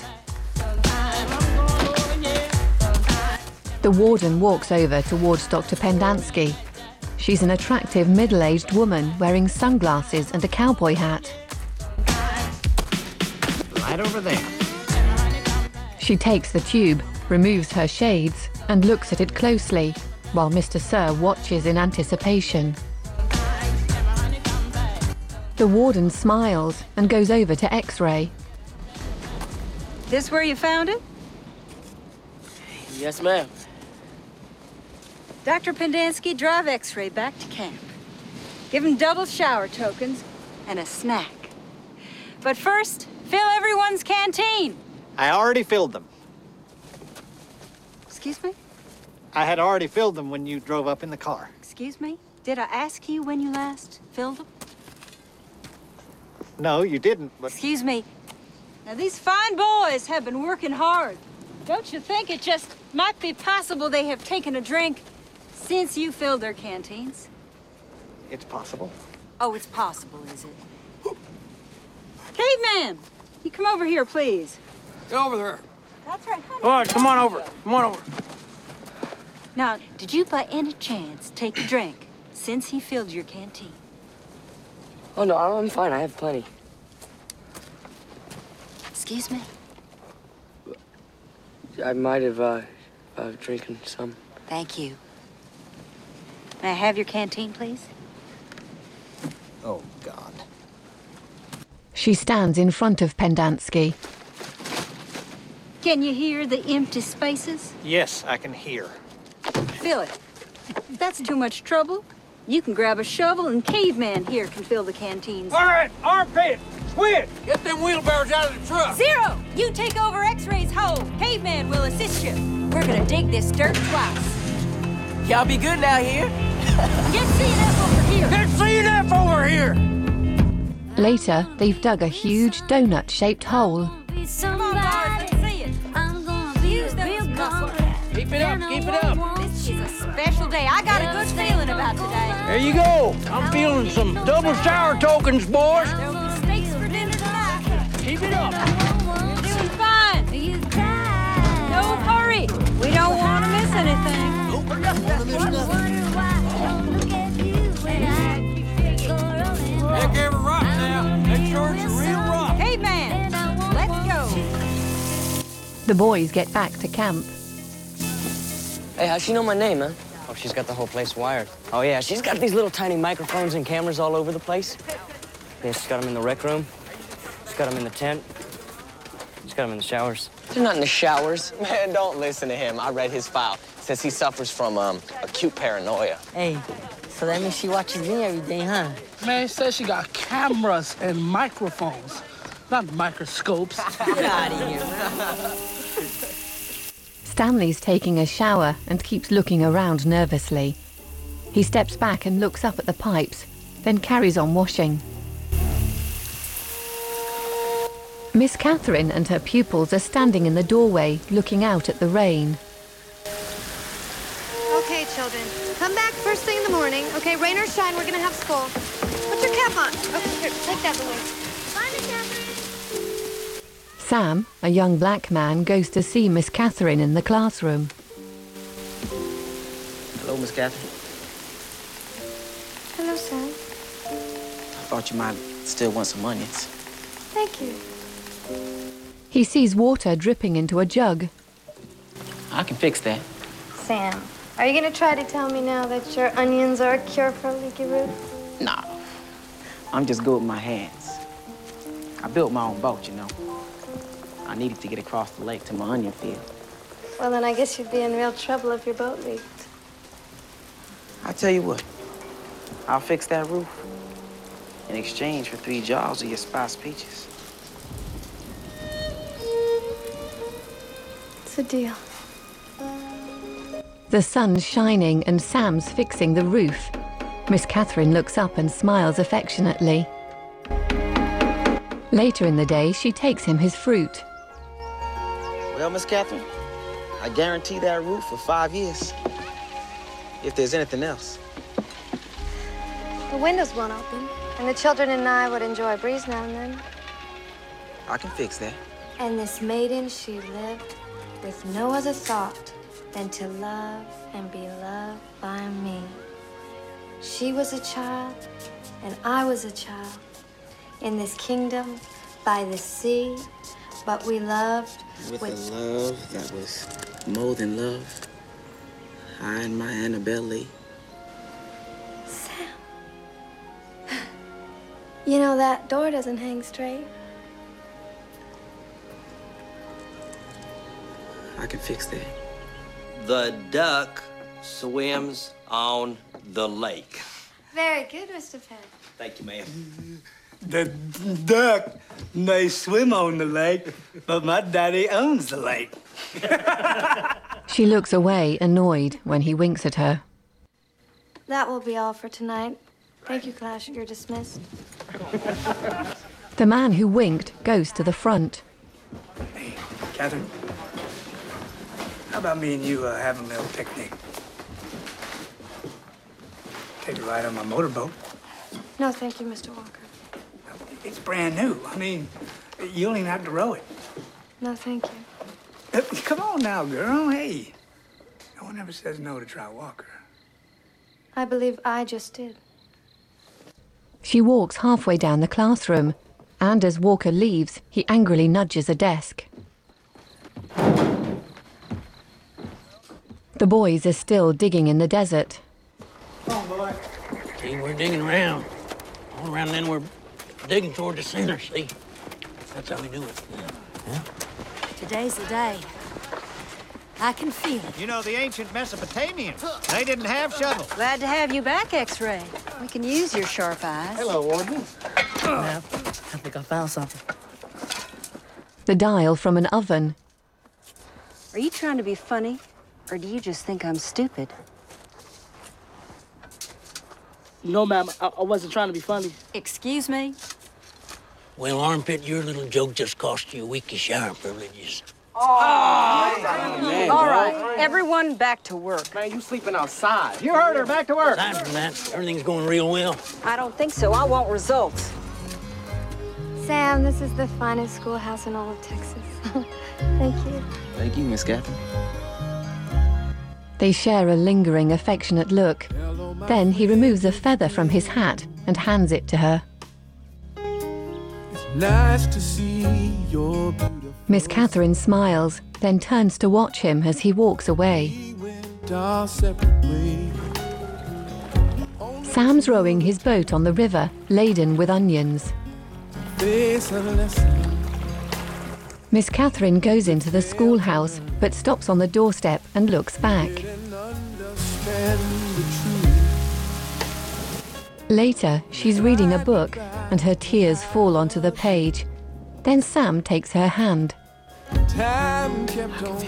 The warden walks over towards Dr. Pendanski. She's an attractive middle-aged woman wearing sunglasses and a cowboy hat. Right over there. She takes the tube, removes her shades, and looks at it closely, while Mr. Sir watches in anticipation. The warden smiles and goes over to X-Ray. This where you found it? Yes, ma'am. Dr. Pendanski, drive X-Ray back to camp. Give him double shower tokens and a snack. But first, fill everyone's canteen. I already filled them. Excuse me? I had already filled them when you drove up in the car. Excuse me? Did I ask you when you last filled them? No, you didn't, but... Excuse me. Now, these fine boys have been working hard. Don't you think it just might be possible they have taken a drink since you filled their canteens? It's possible. Oh, it's possible, is it? Caveman! You come over here, please. Get over there. That's right, honey. All right, come on over. Come on over. Now, did you by any chance take a drink since he filled your canteen? Oh, no, I'm fine. I have plenty. Excuse me? I might have, drinking some. Thank you. May I have your canteen, please? Oh, God. She stands in front of Pendanski. Can you hear the empty spaces? Yes, I can hear. Fill it. If that's too much trouble, you can grab a shovel and Caveman here can fill the canteens. All right, Armpit, Squid, get them wheelbarrows out of the truck. Zero! You take over X-Ray's hole. Caveman will assist you. We're gonna dig this dirt twice. Y'all be good now here. Get CNF over here! Get CNF over here! Later, they've dug a huge donut-shaped hole. Come on, guards, let's see it. Use those muscles. Keep it up, keep it up. This is a special day. I got a good feeling about today. There you go. I'm feeling some double shower tokens, boys. There'll be steaks for dinner tonight. Keep it up. You're doing fine. No hurry. We don't want to miss anything. Pick every rock now. Make sure it's a real rock. Hey, man, let's go. The boys get back to camp. Hey, how'd she know my name, huh? Oh, she's got the whole place wired. Oh, yeah, she's got these little tiny microphones and cameras all over the place. Yeah, she's got them in the rec room. She's got them in the tent. She's got them in the showers. They're not in the showers. Man, don't listen to him. I read his file. Says he suffers from acute paranoia. Hey, so that means she watches me every day, huh? Man, it says she got cameras and microphones, not microscopes. Get out of here. Stanley's taking a shower and keeps looking around nervously. He steps back and looks up at the pipes, then carries on washing. Miss Catherine and her pupils are standing in the doorway, looking out at the rain. Okay, children. Come back first thing in the morning. Okay, rain or shine, we're gonna have school. Put your cap on. Okay, here, take that away. Bye, Miss Catherine. Sam, a young black man, goes to see Miss Catherine in the classroom. Hello, Miss Catherine. Hello, Sam. I thought you might still want some onions. Thank you. He sees water dripping into a jug. I can fix that. Sam, are you gonna try to tell me now that your onions are a cure for a leaky roof? Nah, I'm just good with my hands. I built my own boat, you know. I needed to get across the lake to my onion field. Well, then I guess you'd be in real trouble if your boat leaked. I tell you what, I'll fix that roof in exchange for 3 jars of your spiced peaches. It's a deal. The sun's shining and Sam's fixing the roof. Miss Catherine looks up and smiles affectionately. Later in the day, she takes him his fruit. Well, Miss Catherine, I guarantee that roof for 5 years. If there's anything else. The windows won't open, and the children and I would enjoy a breeze now and then. I can fix that. And this maiden, she lived with no other thought than to love and be loved by me. She was a child, and I was a child, in this kingdom by the sea, but we loved with a love that was more than love. I and my Annabelle Lee. Sam. You know, that door doesn't hang straight. I can fix that. The duck swims on the lake. Very good, Mr. Penn. Thank you, ma'am. The duck may swim on the lake, but my daddy owns the lake. She looks away, annoyed, when he winks at her. That will be all for tonight. Thank you, class. You're dismissed. The man who winked goes to the front. Hey, Catherine. How about me and you have a little picnic? take a ride on my motorboat. No, thank you, Mr. Walker. It's brand new. I mean, you don't even have to row it. No, thank you. Come on now, girl. Hey, no one ever says no to try Walker. I believe I just did. She walks halfway down the classroom, and as Walker leaves, he angrily nudges a desk. The boys are still digging in the desert. Come on, boy. See, we're digging around. All around, then we're digging toward the center, see? That's how we do it. Yeah. Today's the day. I can feel it. You know, the ancient Mesopotamians, they didn't have shovels. Glad to have you back, X-Ray. We can use your sharp eyes. Hello, Warden. I think I found something. The dial from an oven. Are you trying to be funny, or do you just think I'm stupid? No, ma'am, I wasn't trying to be funny. Excuse me? Well, Armpit, your little joke just cost you a week of shower privileges. Man, all right, everyone back to work. Man, you sleeping outside. You heard her. Back to work. Aside from that, everything's going real well. I don't think so. I want results. Sam, this is the finest schoolhouse in all of Texas. Thank you. Thank you, Miss Catherine. They share a lingering, affectionate look. Then he removes a feather from his hat and hands it to her. Nice to see your beautiful Miss Catherine smiles, then turns to watch him as he walks away. our separate ways. Sam's rowing his boat on the river, laden with onions. Face a lesson. Miss Catherine goes into the schoolhouse, but stops on the doorstep and looks back. Understand the truth. Later, she's reading a book, and her tears fall onto the page. Then Sam takes her hand. Time kept on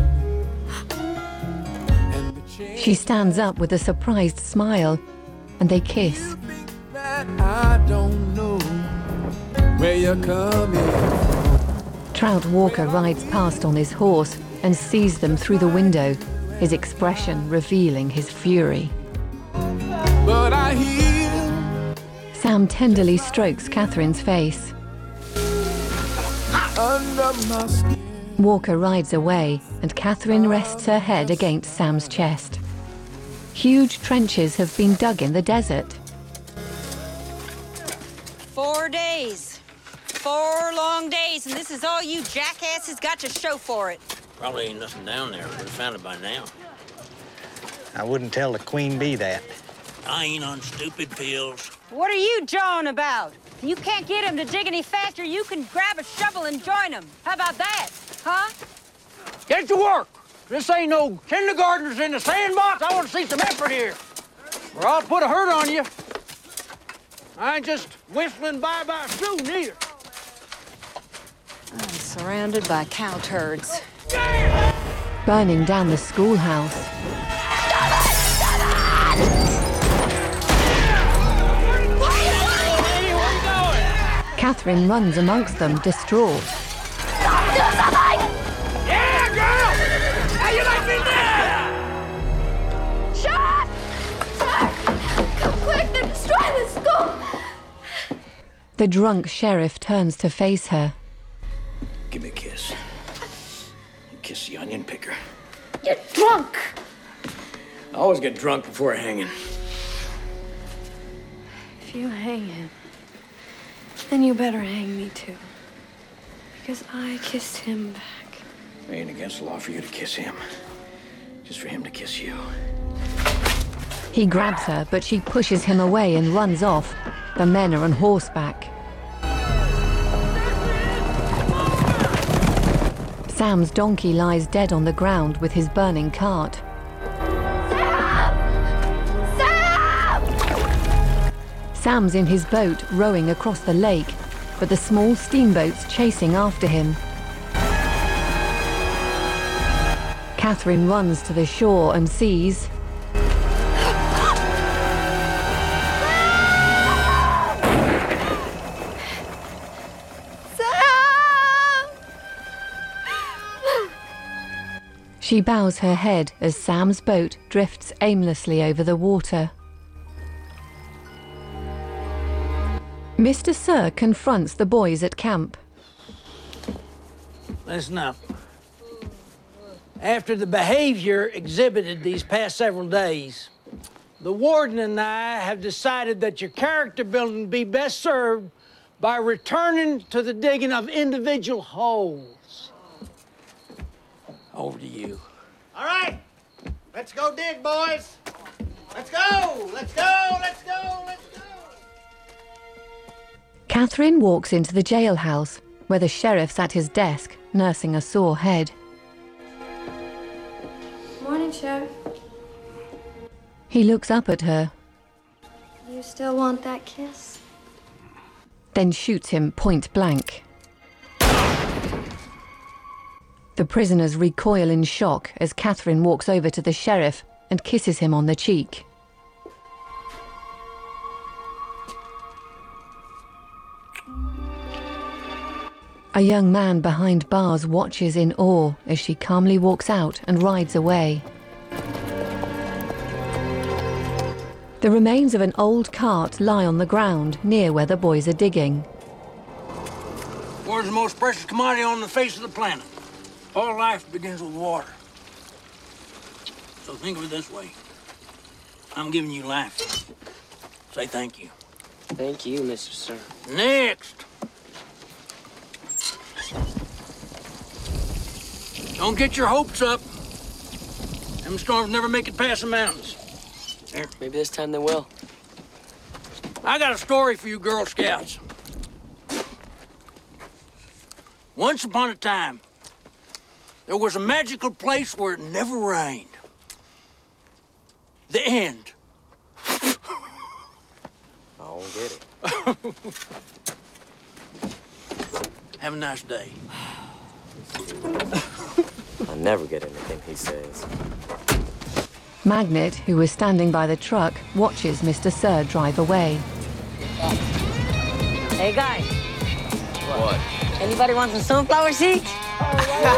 She stands up with a surprised smile, and they kiss. that I don't know where you're coming from. Trout Walker rides past on his horse and sees them through the window, his expression revealing his fury. But I hear Sam tenderly strokes Catherine's face. under my skin. Walker rides away, and Catherine rests her head against Sam's chest. Huge trenches have been dug in the desert. 4 days. 4 long days, and this is all you jackasses got to show for it. Probably ain't nothing down there. We'd have found it by now. I wouldn't tell the queen bee that. I ain't on stupid pills. What are you jawing about? If you can't get them to dig any faster, you can grab a shovel and join them. How about that, huh? Get to work! This ain't no kindergartners in the sandbox. I want to see some effort here, or I'll put a hurt on you. I ain't just whistling bye-bye soon either. I'm surrounded by cow turds. Burning down the schoolhouse. Catherine runs amongst them, distraught. Yeah, girl! How you like me now? Sheriff! Come quick, they're destroying the school! The drunk sheriff turns to face her. Give me a kiss. Kiss the onion picker. You're drunk! I always get drunk before hanging. If you hang him, then you better hang me too. Because I kissed him back. It ain't against the law for you to kiss him. Just for him to kiss you. He grabs her, but she pushes him away and runs off. The men are on horseback. Sam's donkey lies dead on the ground with his burning cart. Sam's in his boat, rowing across the lake, but the small steamboat's chasing after him. Catherine runs to the shore and sees... She bows her head as Sam's boat drifts aimlessly over the water. Mr. Sir confronts the boys at camp. Listen up. After the behavior exhibited these past several days, the warden and I have decided that your character building be best served by returning to the digging of individual holes. Over to you. All right, let's go dig, boys. Let's go, let's go, let's go, let's go. Catherine walks into the jailhouse, where the sheriff's at his desk, nursing a sore head. Morning, Sheriff. He looks up at her, You still want that kiss? then shoots him point blank. The prisoners recoil in shock as Catherine walks over to the sheriff and kisses him on the cheek. A young man behind bars watches in awe as she calmly walks out and rides away. The remains of an old cart lie on the ground near where the boys are digging. Water's the most precious commodity on the face of the planet. All life begins with water. So think of it this way. I'm giving you life. Say thank you. Thank you, Mr. Sir. Next. Don't get your hopes up. Them storms never make it past the mountains. Here. Maybe this time they will. I got a story for you Girl Scouts. Once upon a time, there was a magical place where it never rained. The end. I don't get it. Have a nice day. I never get anything he says. Magnet, who was standing by the truck, watches Mr. Sir drive away. Hey, guys. What? Anybody want some sunflower seeds? I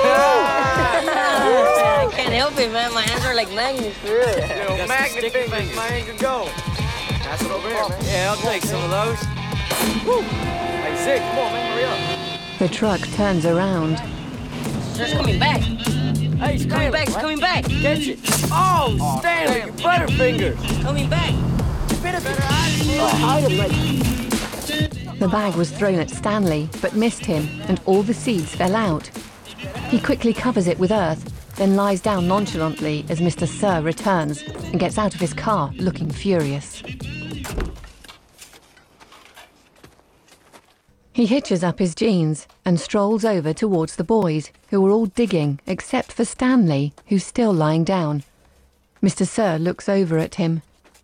can't help it, man. My hands are like magnets, for real. Yo, magnet fingers, my hand could go. Pass it over here, man. Yeah, I'll take some of those. Woo. Hey, Zig, come on, man, hurry up. The truck turns around. Sir's coming back. Hey, He's coming back, he's coming back. Catch it. Oh, Stanley, you butterfingers. Coming back. Hide him, The bag was thrown at Stanley, but missed him, and all the seeds fell out. He quickly covers it with earth, then lies down nonchalantly as Mr. Sir returns and gets out of his car, looking furious. He hitches up his jeans and strolls over towards the boys, who are all digging except for Stanley, who's still lying down. Mr. Sir looks over at him.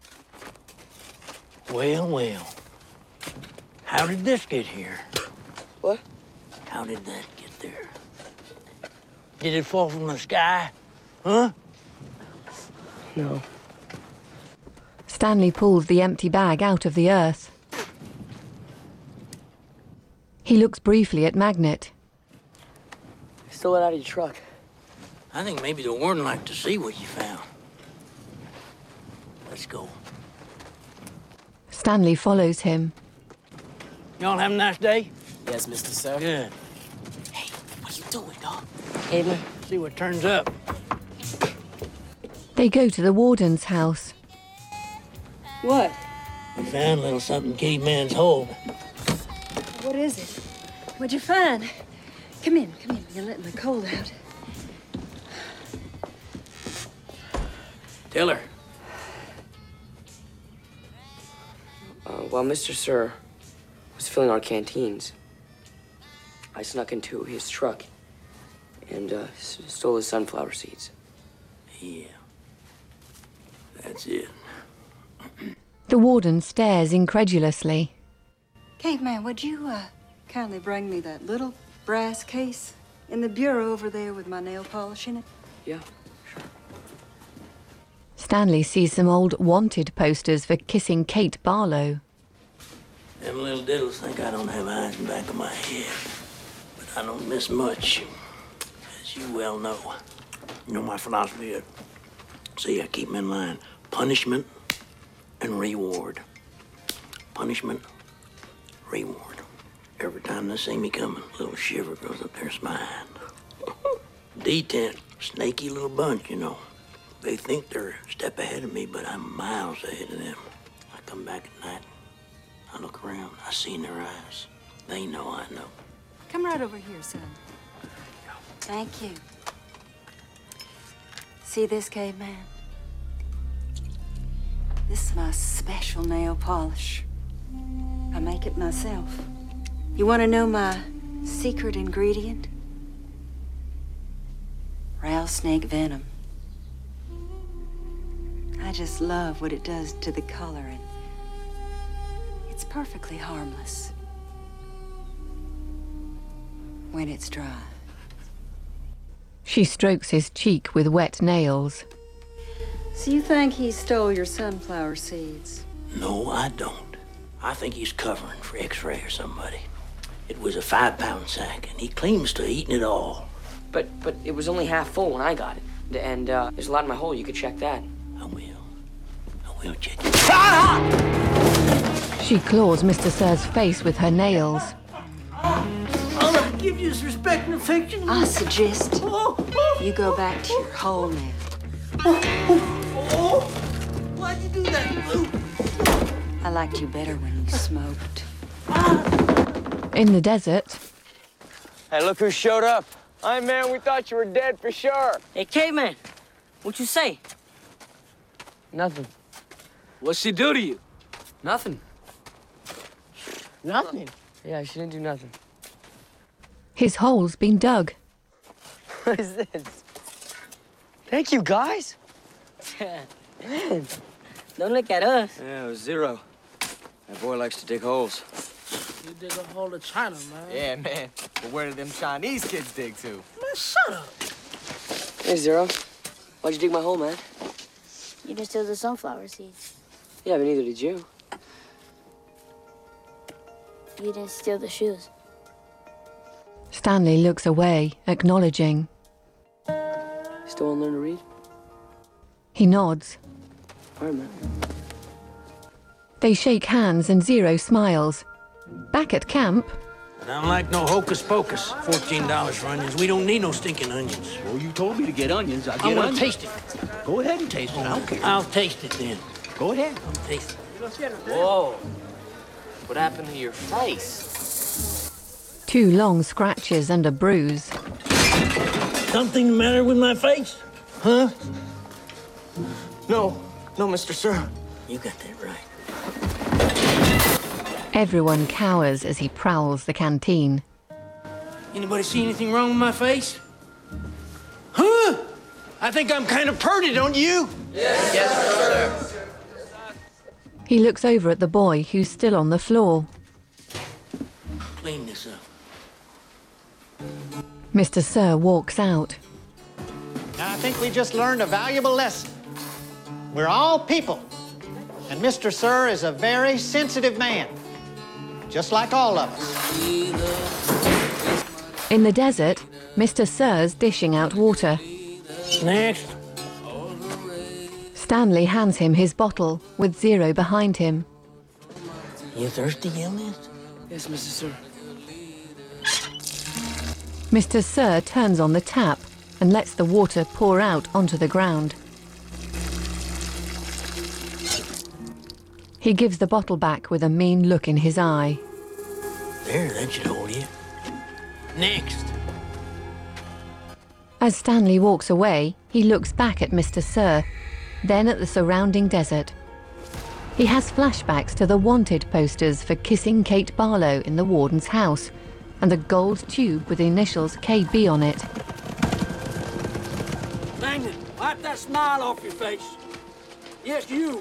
Well, well. How did this get here? What? How did that get there? Did it fall from the sky? Huh? No. Stanley pulls the empty bag out of the earth. He looks briefly at Magnet. Stole it out of your truck. I think maybe the warden liked to see what you found. Let's go. Stanley follows him. Y'all have a nice day? Yes, Mr. Sir. Good. Hey, what are you doing, dog? Hey, man. See what turns up. They go to the warden's house. What? We found a little something in Caveman's hole. What is it? What'd you find? Come in. You're letting the cold out. Tell her. While Mr. Sir was filling our canteens, I snuck into his truck and stole his sunflower seeds. Yeah. That's it. The warden stares incredulously. Caveman, would you, kindly bring me that little brass case in the bureau over there with my nail polish in it? Yeah. Stanley sees some old wanted posters for kissing Kate Barlow. Them little diddles think I don't have eyes in the back of my head. But I don't miss much, as you well know. You know my philosophy is, see, I keep them in line. Punishment and reward. Punishment, Ray warned them. Every time they see me coming, a little shiver goes up their spine. D-Tent, snaky little bunch, you know. They think they're a step ahead of me, but I'm miles ahead of them. I come back at night, I look around, I see in their eyes. They know I know. Come right over here, son. Thank you. See this, caveman? This is my special nail polish. I make it myself. You want to know my secret ingredient? Rattlesnake venom. I just love what it does to the color, and it's perfectly harmless when it's dry. She strokes his cheek with wet nails. So you think he stole your sunflower seeds? No, I don't. I think he's covering for X-Ray or somebody. It was a 5-pound sack, and he claims to have eaten it all. But it was only half full when I got it. And there's a lot in my hole. You could check that. I will check it. She claws Mr. Sir's face with her nails. I'll not give you this respect and affection. I suggest you go back to your hole now. Why'd you do that, Lou? I liked you better when you smoked. In the desert. Hey, look who showed up. Hey, man, we thought you were dead for sure. Hey, caveman, what'd you say? Nothing. What'd she do to you? Nothing. Nothing? Yeah, she didn't do nothing. His hole's been dug. What is this? Thank you, guys. Man, don't look at us. Yeah, it was Zero. That boy likes to dig holes. You dig a hole to China, man. Yeah, man. But where did them Chinese kids dig to? Man, shut up. Hey, Zero. Why'd you dig my hole, man? You just steal the sunflower seeds. Yeah, but neither did you. You didn't steal the shoes. Stanley looks away, acknowledging. Still want to learn to read? He nods. All right, man. They shake hands and Zero smiles. Back at camp. I don't like no hocus pocus. $14 for onions. We don't need no stinking onions. Well, you told me to get onions. I I want to taste it. Go ahead and taste it. I don't care. I'll taste it then. Go ahead. I'll taste it. Whoa. What happened to your face? 2 long scratches and a bruise. Something the matter with my face? Huh? No, Mr. Sir. You got that right. Everyone cowers as he prowls the canteen. Anybody see anything wrong with my face? Huh? I think I'm kind of purty, don't you? Yes, sir. He looks over at the boy who's still on the floor. Clean this up. Mr. Sir walks out. Now, I think we just learned a valuable lesson. We're all people, and Mr. Sir is a very sensitive man, just like all of us. In the desert, Mr. Sir's dishing out water. Next. Stanley hands him his bottle, with Zero behind him. You thirsty, youngest? Yes, Mr. Sir. Mr. Sir turns on the tap and lets the water pour out onto the ground. He gives the bottle back with a mean look in his eye. There, that should hold you. Next. As Stanley walks away, he looks back at Mr. Sir, then at the surrounding desert. He has flashbacks to the wanted posters for kissing Kate Barlow in the warden's house, and the gold tube with the initials KB on it. Langdon, wipe that smile off your face. Yes, you.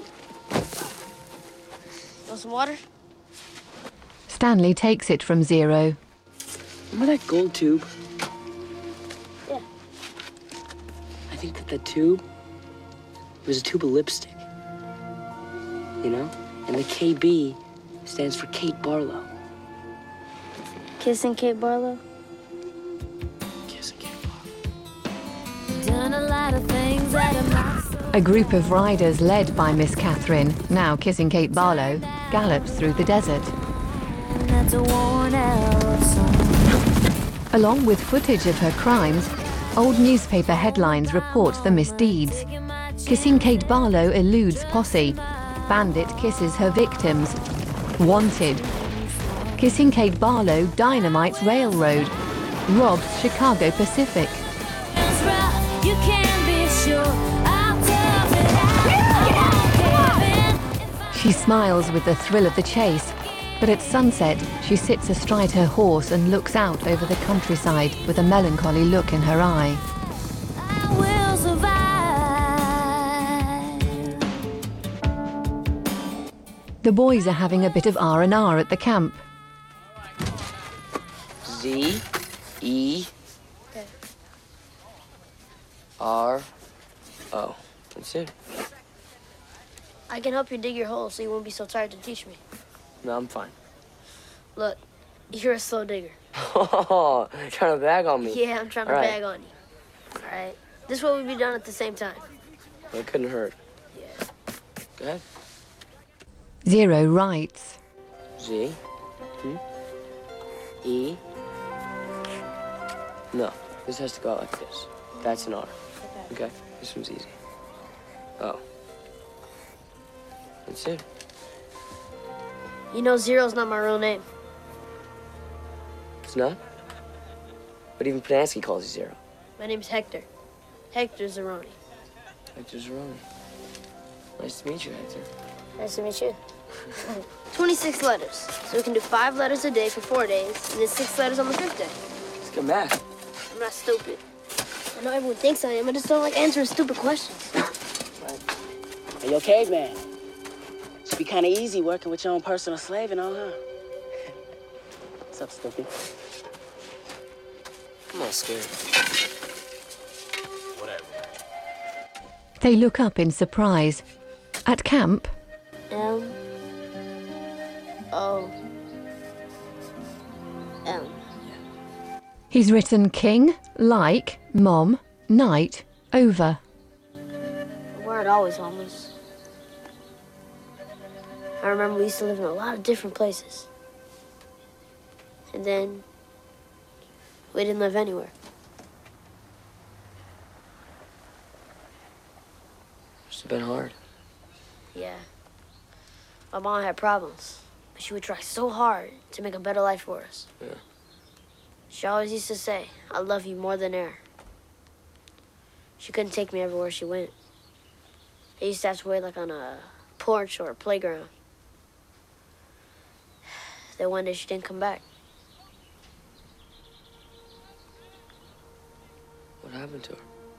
Want some water? Stanley takes it from Zero. Remember that gold tube? Yeah. I think that tube was a tube of lipstick. You know? And the KB stands for Kate Barlow. Kissing Kate Barlow? Kissing Kate Barlow. Done a lot of things that I'm not so. A group of riders led by Miss Catherine, now kissing Kate Barlow, gallops through the desert. And writes a worn-out love song. Along with footage of her crimes, old newspaper headlines report the misdeeds. Kissing Kate Barlow eludes posse. Bandit kisses her victims. Wanted. Kissing Kate Barlow dynamites railroad. Robs Chicago Pacific. You can be sure I'll tough it out. She smiles with the thrill of the chase, but at sunset she sits astride her horse and looks out over the countryside with a melancholy look in her eye. I will survive. The boys are having a bit of R&R at the camp. Z, E, R, O. That's it. I can help you dig your hole so you won't be so tired to teach me. No, I'm fine. Look, you're a slow digger. Oh, you're trying to bag on me. Yeah, I'm trying to bag on you. All right. This will be done at the same time. Well, it couldn't hurt. Yeah. Go ahead. Zero writes. Z, E. No, this has to go out like this. That's an R. Okay, this one's easy. O. That's it. You know Zero's not my real name. It's not? But even Podansky calls you Zero. My name's Hector. Hector Zeroni. Hector Zeroni. Nice to meet you, Hector. Nice to meet you. 26 letters. So we can do 5 letters a day for 4 days, and then 6 letters on the 5th day. It's good math. I'm not stupid. I know everyone thinks I am. I just don't like answering stupid questions. Hey, yo, caveman. Should be kind of easy working with your own personal slave and all, huh? What's up, stupid? I'm all scared. Whatever. They look up in surprise. At camp, M-O-M. he's written king, like, mom, night, over. The word always homeless. I remember we used to live in a lot of different places. And then we didn't live anywhere. Must have been hard. Yeah. My mom had problems, but she would try so hard to make a better life for us. Yeah. She always used to say, I love you more than air. She couldn't take me everywhere she went. I used to have to wait like on a porch or a playground. Then one day she didn't come back. What happened to her?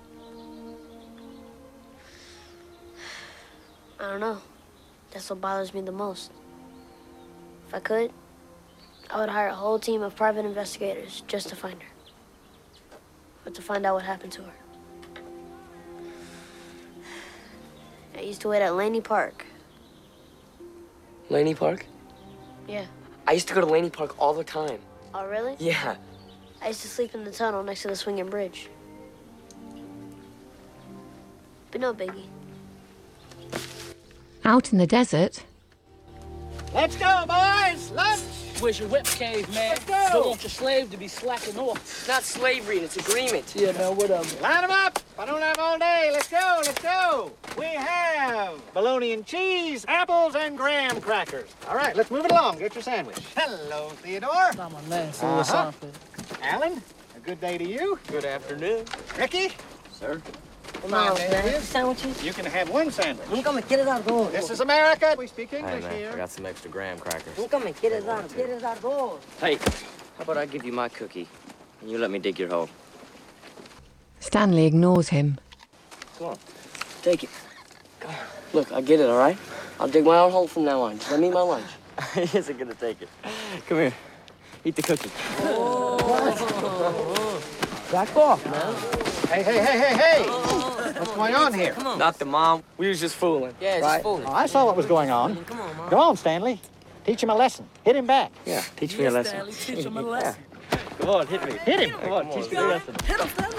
I don't know. That's what bothers me the most. If I could, I would hire a whole team of private investigators just to find her. Or to find out what happened to her. I used to wait at Laney Park. Laney Park? Yeah. I used to go to Laney Park all the time. Oh, really? Yeah. I used to sleep in the tunnel next to the swinging bridge. But no biggie. Out in the desert, Let's go, boys! Lunch! Where's your whip, caveman? Let's go! Don't want your slave to be slacking off. It's not slavery, it's agreement. Yeah, man, whatever. Line them up. I don't have all day. Let's go, let's go. We have bologna and cheese, apples, and graham crackers. All right, let's move it along. Get your sandwich. Hello, Theodore. I'm a man for something. Alan, a good day to you. Good afternoon. Ricky. Sir. Come on, man. Sandwiches? You can have one sandwich. Come and get it out of the This is America. We speak Hey, English man, I here. got some extra graham crackers. Come and get it out of the Hey, how about I give you my cookie, and you let me dig your hole? Stanley ignores him. Come on, take it. Come on. Look, I get it, all right? I'll dig my own hole from now on. Just let me eat my lunch. He isn't gonna take it. Come here, eat the cookie. Back off, man. Hey. What's going on here? Nothing, Mom. We was just fooling. Yeah, Right. just fooling. Oh, I saw what was going on. Come on, Mom. Go on, Stanley. Teach him a lesson. Hit him back. Yeah, teach me a lesson. Stanley, teach him a lesson. Come on, hit me. Hit him. Come on, teach me a lesson. Hit him, Stanley.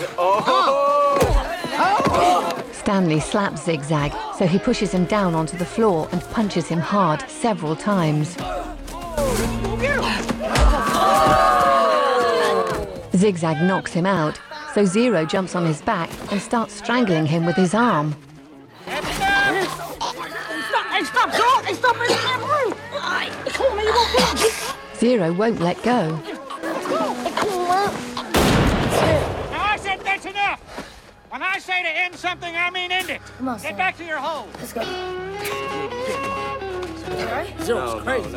Stanley slaps Zigzag, so he pushes him down onto the floor and punches him hard several times. Move your Zigzag knocks him out, so Zero jumps on his back and starts strangling him with his arm. Hey, stop, George! Hey, stop, man! Come on, man, you won't get him. Zero won't let go. Now, I said that's enough. When I say to end something, I mean end it. Come on, Get back to your hole. Let's go. Zero's crazy.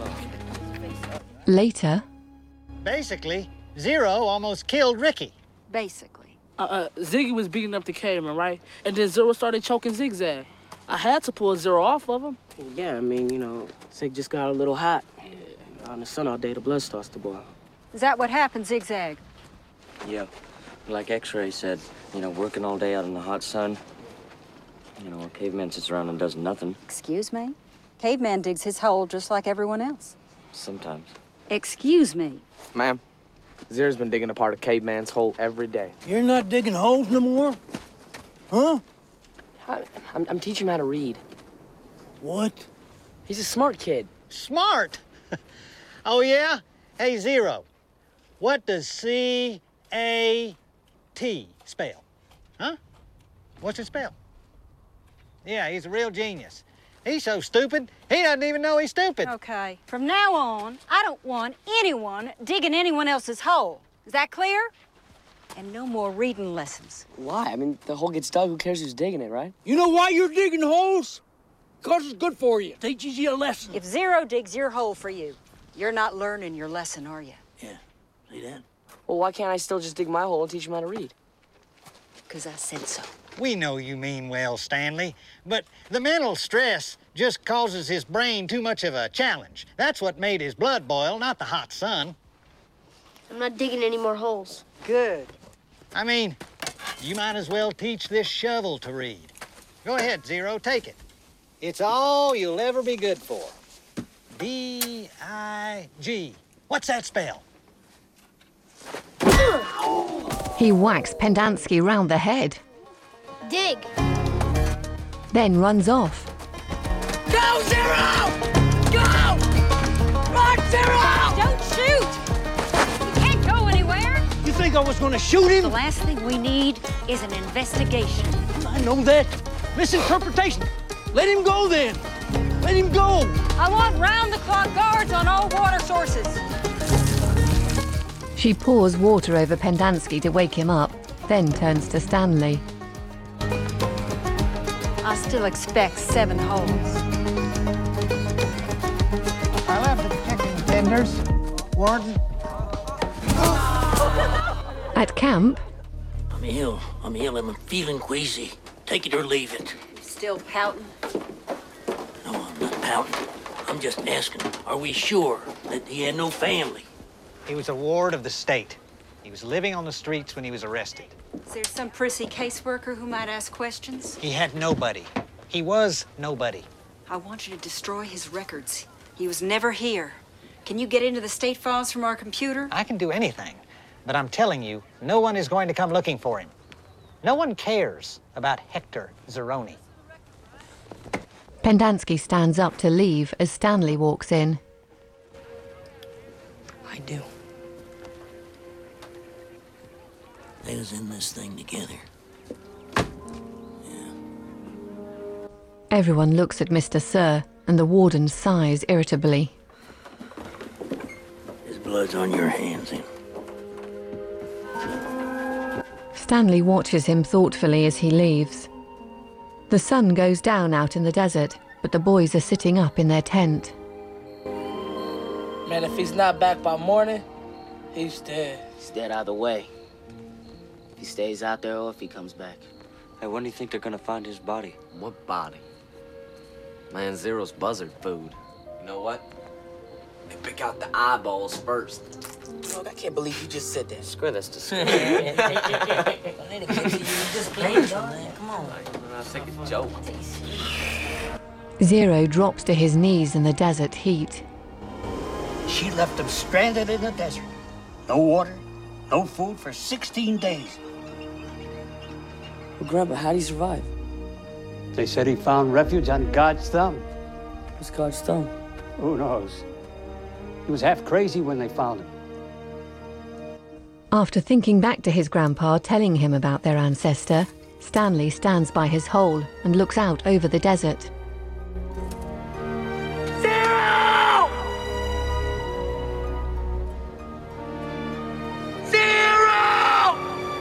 Later, Basically, Zero almost killed Ricky. Basically. Ziggy was beating up the caveman, right? And then Zero started choking Zigzag. I had to pull Zero off of him. Yeah, I mean, you know, Zig just got a little hot. Out in the sun all day, the blood starts to boil. Is that what happened, Zigzag? Yeah. Like X-Ray said, you know, working all day out in the hot sun. You know, a caveman sits around and does nothing. Excuse me? Caveman digs his hole just like everyone else. Sometimes. Excuse me. Ma'am, Zero's been digging a part of Caveman's hole every day. You're not digging holes no more? Huh? I'm teaching him how to read. What? He's a smart kid. Smart? Oh, yeah? Hey, Zero, what does C-A-T spell? Huh? What's it spell? Yeah, he's a real genius. He's so stupid, he doesn't even know he's stupid. Okay. From now on, I don't want anyone digging anyone else's hole. Is that clear? And no more reading lessons. Why? I mean, the hole gets dug. Who cares who's digging it, right? You know why you're digging holes? Because it's good for you. Teaches you a lesson. If Zero digs your hole for you, you're not learning your lesson, are you? Yeah. See that? Well, why can't I still just dig my hole and teach him how to read? Because I said so. We know you mean well, Stanley, but the mental stress just causes his brain too much of a challenge. That's what made his blood boil, not the hot sun. I'm not digging any more holes. Good. I mean, you might as well teach this shovel to read. Go ahead, Zero, take it. It's all you'll ever be good for. D-I-G. What's that spell? he whacks Pendanski round the head, Dig. then runs off. Go, Zero! Go! Run, Zero! Don't shoot! You can't go anywhere. You think I was gonna shoot him? The last thing we need is an investigation. I know that. Misinterpretation. Let him go then. Let him go. I want round-the-clock guards on all water sources. She pours water over Pendanski to wake him up, then turns to Stanley. I still expect 7 holes. I love the chicken tenders, Warden. At camp, I'm ill. I'm feeling queasy. Take it or leave it. Still pouting? No, I'm not pouting. I'm just asking, are we sure that he had no family? He was a ward of the state. He was living on the streets when he was arrested. Is there some prissy caseworker who might ask questions? He had nobody. He was nobody. I want you to destroy his records. He was never here. Can you get into the state files from our computer? I can do anything, but I'm telling you, no one is going to come looking for him. No one cares about Hector Zeroni. Pendanski stands up to leave as Stanley walks in. I do. They was in this thing together. Everyone looks at Mr. Sir, and the warden sighs irritably. His blood's on your hands, eh? Stanley watches him thoughtfully as he leaves. The sun goes down out in the desert, but the boys are sitting up in their tent. Man, if he's not back by morning, he's dead. He's dead either way. If he stays out there or if he comes back. Hey, when do you think they're gonna find his body? What body? Man, Zero's buzzard food. You know what? They pick out the eyeballs first. Dog, I can't believe you just said that. Screw this discussion. Just playing, dog. Come on. That's like a joke. Zero drops to his knees in the desert heat. She left him stranded in the desert. No water, no food for 16 days. Well, Grandpa, how'd he survive? They said he found refuge on God's thumb. What's God's thumb? Who knows? He was half crazy when they found him. After thinking back to his grandpa telling him about their ancestor, Stanley stands by his hole and looks out over the desert. Zero! Zero!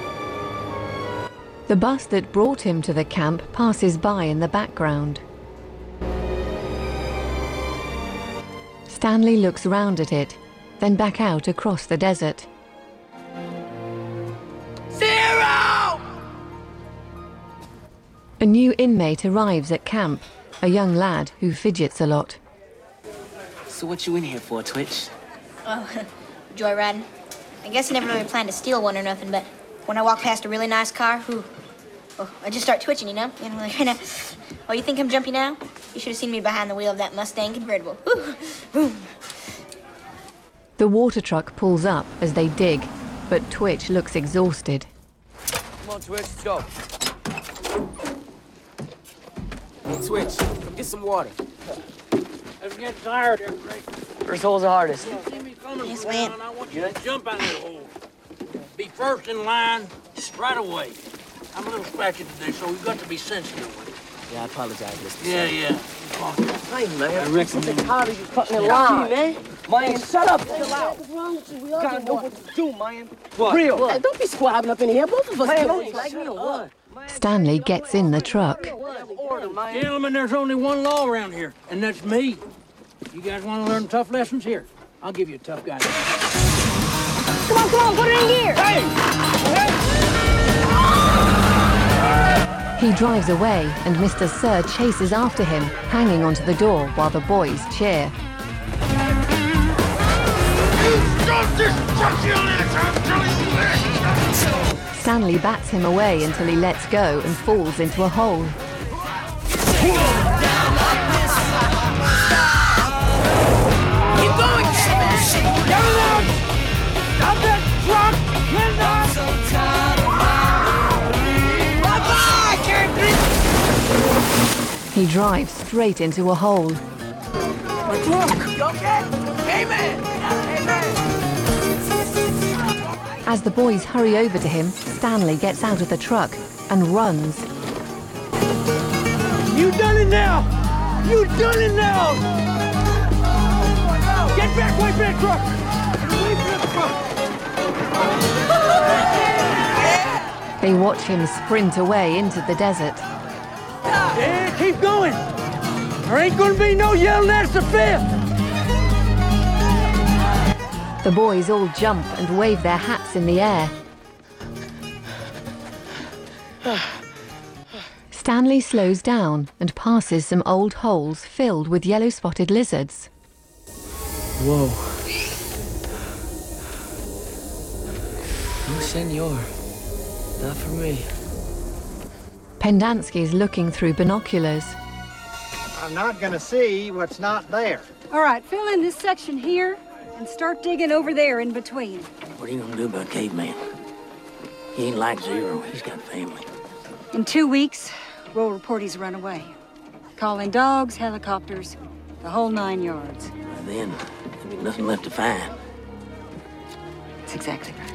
The bus that brought him to the camp passes by in the background. Stanley looks round at it, then back out across the desert. Zero! A new inmate arrives at camp, a young lad who fidgets a lot. So what you in here for, Twitch? Oh, joyriding. I guess I never really planned to steal one or nothing, but when I walk past a really nice car, I just start twitching, you know? And like, oh, you think I'm jumpy now? You should have seen me behind the wheel of that Mustang convertible. The water truck pulls up as they dig, but Twitch looks exhausted. Come on, Twitch, let's go. Hey, Twitch, come get some water. Let's get tired there, Greg. First hole's the hardest. See me coming, Yes, Brown, ma'am. I want you to jump out of that hole. Be first in line right away. I'm a little scratchy today, so we've got to be sensitive with it. Yeah, I apologize, Mr. Yeah, yeah. Hey, man. I reckon I'm tired of you cutting in line, man. Man, shut up. Chill out. What's wrong with you? We all gotta know what to do, man. What? Real. Hey, don't be squabbing up in here. Both of us Man, can don't flag me or what? Stanley gets in the truck. Gentlemen, there's only one law around here, and that's me. You guys want to learn tough lessons here? I'll give you a tough guy. Come on, put it in gear! Hey! He drives away and Mr. Sir chases after him, hanging onto the door while the boys cheer. Stanley bats him away until he lets go and falls into a hole. Keep going! Get it out! Stop that truck! Get He drives straight into a hole. My truck! You okay? Amen! Amen! As the boys hurry over to him, Stanley gets out of the truck and runs. You done it now! You done it now! Get back, wait for that truck! Wait for that truck! They watch him sprint away into the desert. Yeah, keep going! There ain't gonna be no yelling, that's the fifth! The boys all jump and wave their hats in the air. Stanley slows down and passes some old holes filled with yellow-spotted lizards. Whoa. No, senor. Not for me. Pendanski's looking through binoculars. I'm not gonna see what's not there. All right, fill in this section here and start digging over there in between. What are you gonna do about Caveman? He ain't like Zero. He's got family. In 2 weeks, we'll report he's run away. Call in dogs, helicopters, the whole 9 yards. By then, there'll be nothing left to find. That's exactly right.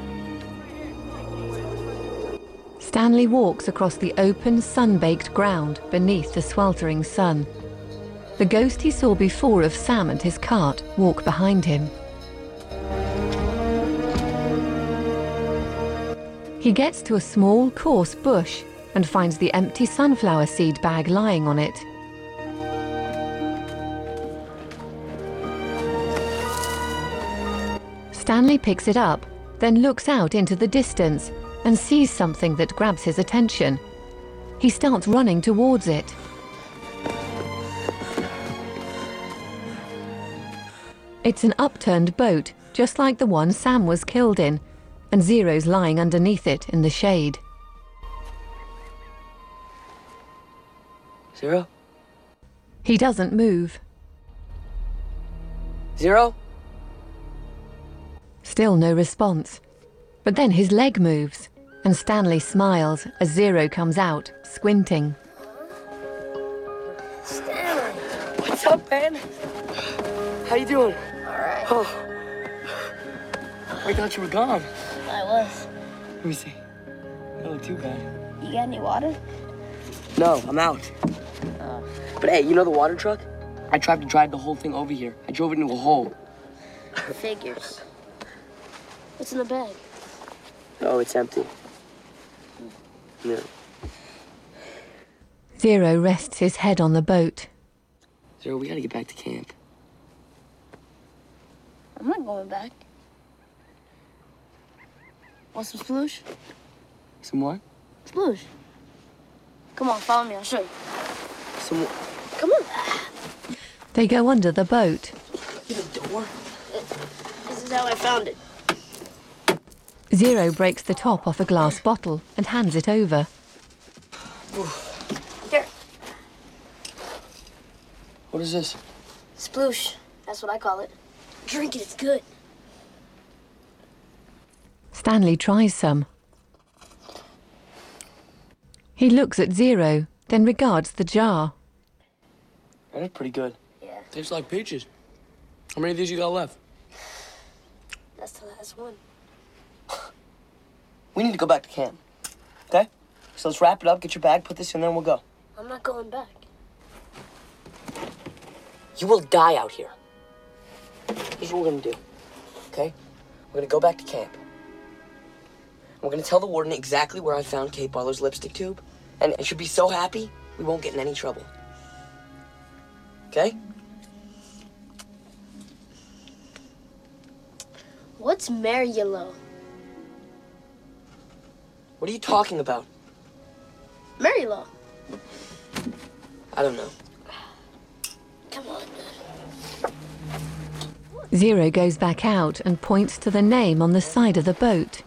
Stanley walks across the open, sun-baked ground beneath the sweltering sun. The ghost he saw before of Sam and his cart walk behind him. He gets to a small, coarse bush and finds the empty sunflower seed bag lying on it. Stanley picks it up, then looks out into the distance and sees something that grabs his attention. He starts running towards it. It's an upturned boat, just like the one Sam was killed in, and Zero's lying underneath it in the shade. Zero? He doesn't move. Zero? Still no response. But then his leg moves, and Stanley smiles as Zero comes out, squinting. Stanley! What's up, man? How you doing? All right. Oh. I thought you were gone. does. Let me see. Don't look too bad. You got any water? No, I'm out. But hey, you know the water truck? I tried to drive the whole thing over here. I drove it into a hole. Figures. What's in the bag? Oh, it's empty. No. Zero rests his head on the boat. Zero, we gotta get back to camp. I'm not going back. Want some sploosh? Some more? Sploosh. Come on, follow me. I'll show you. Some more? Come on. They go under the boat. The door? This is how I found it. Zero breaks the top off a glass bottle and hands it over. Here. What is this? Sploosh. That's what I call it. Drink it. It's good. Stanley tries some. He looks at Zero, then regards the jar. That is pretty good. Yeah. Tastes like peaches. How many of these you got left? That's the last one. We need to go back to camp. Okay? So let's wrap it up, get your bag, put this in there, and we'll go. I'm not going back. You will die out here. Here's what we're gonna do. Okay? We're gonna go back to camp. We're gonna tell the warden exactly where I found Kate Butler's lipstick tube. And she'll be so happy, we won't get in any trouble. Okay? What's Maryllo? What are you talking about? Maryllo. I don't know. Come on. Zero goes back out and points to the name on the side of the boat.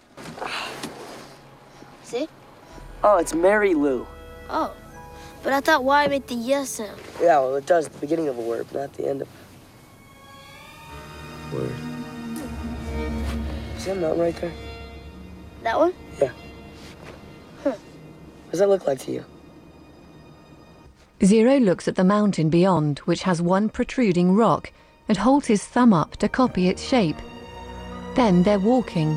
See? Oh, it's Mary Lou. Oh. But I thought Y made the yes sound. Yeah, well, it does at the beginning of a word, but not at the end of a word. See that mountain right there? That one? Yeah. What does that look like to you? Zero looks at the mountain beyond, which has one protruding rock, and holds his thumb up to copy its shape. Then they're walking.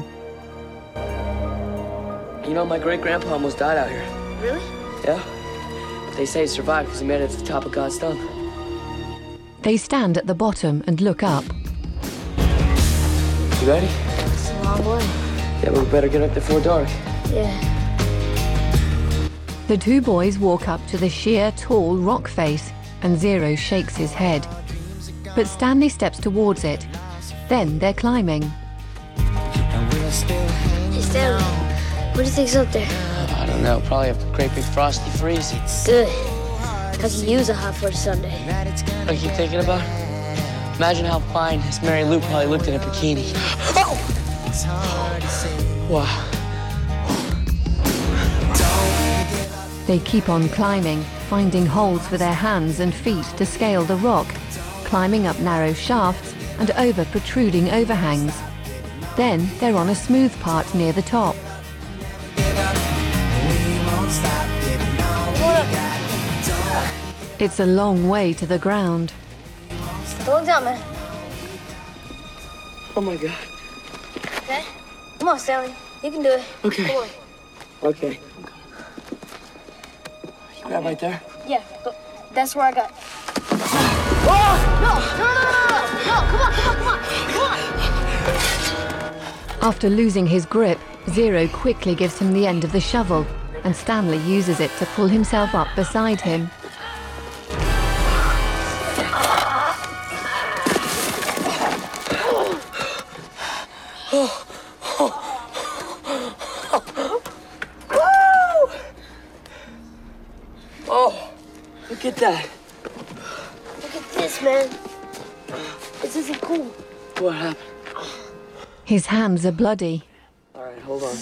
You know, my great-grandpa almost died out here. Really? Yeah. They say he survived because he made it to the top of God's thumb. They stand at the bottom and look up. You ready? It's a long way. Yeah, but we better get up before dark. Yeah. The two boys walk up to the sheer, tall rock face, and Zero shakes his head. But Stanley steps towards it. Then they're climbing. Hey, Stanley, what do you think's up there? I don't know. Probably a great big frosty freeze. Good. I could use a hot fudge sundae. What I keep thinking about? Imagine how fine this Mary Lou probably looked in a bikini. Oh! Wow. They keep on climbing, finding holes for their hands and feet to scale the rock, climbing up narrow shafts and over protruding overhangs. Then they're on a smooth part near the top. It's a long way to the ground. Don't look down, man. Oh my God. Okay? Come on, Stanley. You can do it. Okay. Come on. Okay. You grab right there? Yeah, but that's where I got. Oh! No! Come on! After losing his grip, Zero quickly gives him the end of the shovel, and Stanley uses it to pull himself up beside him. Oh, look at that. Look at this, man. This isn't cool. What happened? His hands are bloody. All right, hold on.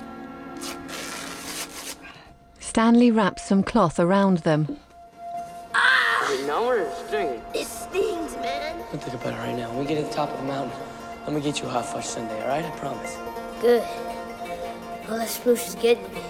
Stanley wraps some cloth around them. Is it numb or is it stinging? It stings, man. Don't think about it right now. When we get to the top of the mountain, I'm gonna get you a hot fudge sundae, all right? I promise. Good. All that sploosh is getting me.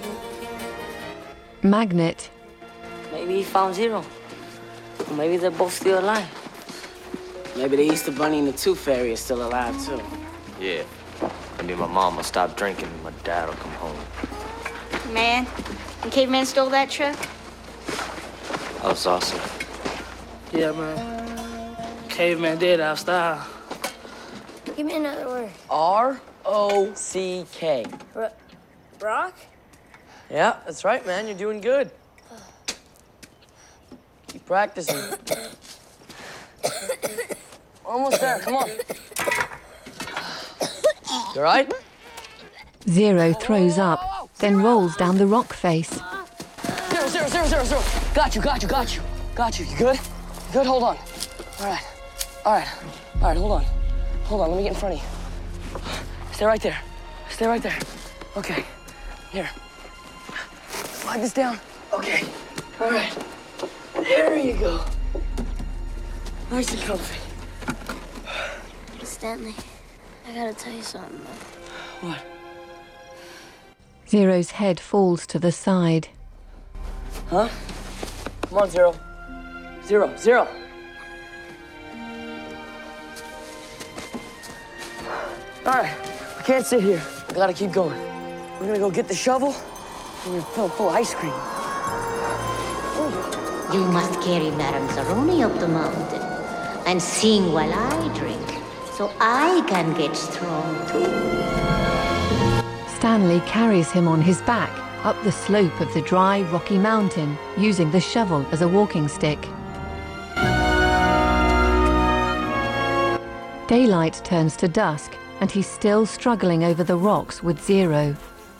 Magnet. Maybe he found Zero. Or maybe they're both still alive. Maybe the Easter Bunny and the Tooth Fairy are still alive, too. Yeah. And Maybe my mom will stop drinking and my dad will come home. Man, the caveman stole that truck? That was awesome. Yeah, man. Caveman did our style. Give me another word. R-O-C-K. Rock? Yeah, that's right, man. You're doing good. Keep practicing. Almost there. Come on. You all right? Zero throws up, then rolls down the rock face. 0, 0, 0, 0, 0. Got you. You good? You good? Hold on. All right, hold on. Let me get in front of you. Stay right there. Okay. Here. Slide this down. Okay. All right. There you go. Nice and comfy. Stanley, I gotta tell you something. What? Zero's head falls to the side. Huh? Come on, Zero. Zero. All right, I can't sit here. I gotta keep going. We're gonna go get the shovel, and we're gonna pull ice cream. You must carry Madame Zeroni up the mountain and sing while I drink, so I can get strong too. Stanley carries him on his back up the slope of the dry, rocky mountain, using the shovel as a walking stick. Daylight turns to dusk, and he's still struggling over the rocks with Zero.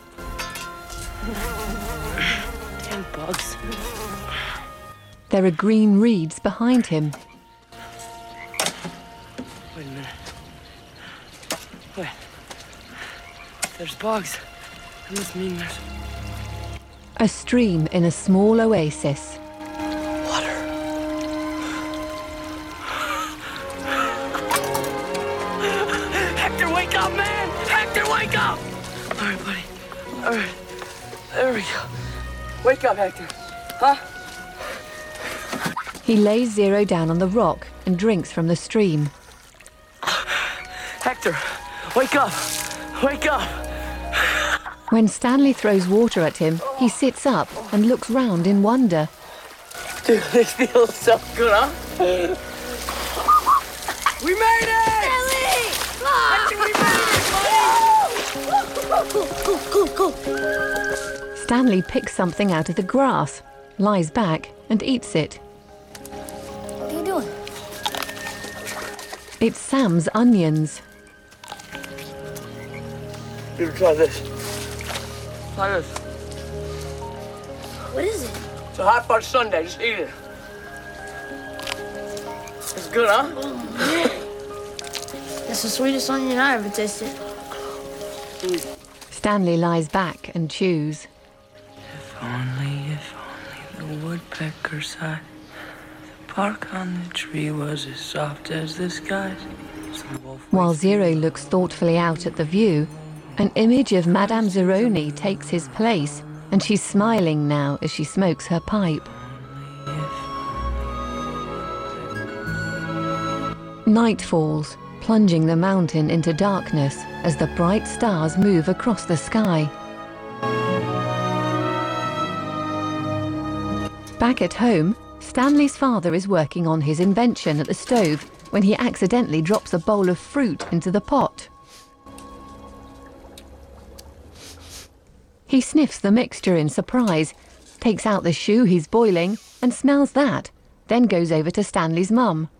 Damn bugs. There are green reeds behind him. Wait a minute. Wait. There's bugs. That must mean there's... A stream in a small oasis. Hector, wake up, man! Hector, wake up! All right, buddy. All right. There we go. Wake up, Hector. Huh? He lays Zero down on the rock and drinks from the stream. Hector, wake up! Wake up! When Stanley throws water at him, he sits up and looks round in wonder. Dude, this feels so good, huh? We made it! Stanley picks something out of the grass, lies back and eats it. What are you doing? It's Sam's onions. Here, try this. Try this. What is it? It's a hot fudge sundae. Just eat it. It's good, huh? That's the sweetest onion I ever tasted. Stanley lies back and chews. If only the woodpecker sighed. The bark on the tree was as soft as the skies. While Zero looks thoughtfully out at the view, an image of Madame Zeroni takes his place, and she's smiling now as she smokes her pipe. Night falls, plunging the mountain into darkness as the bright stars move across the sky. Back at home, Stanley's father is working on his invention at the stove when he accidentally drops a bowl of fruit into the pot. He sniffs the mixture in surprise, takes out the shoe he's boiling and smells that, then goes over to Stanley's mum.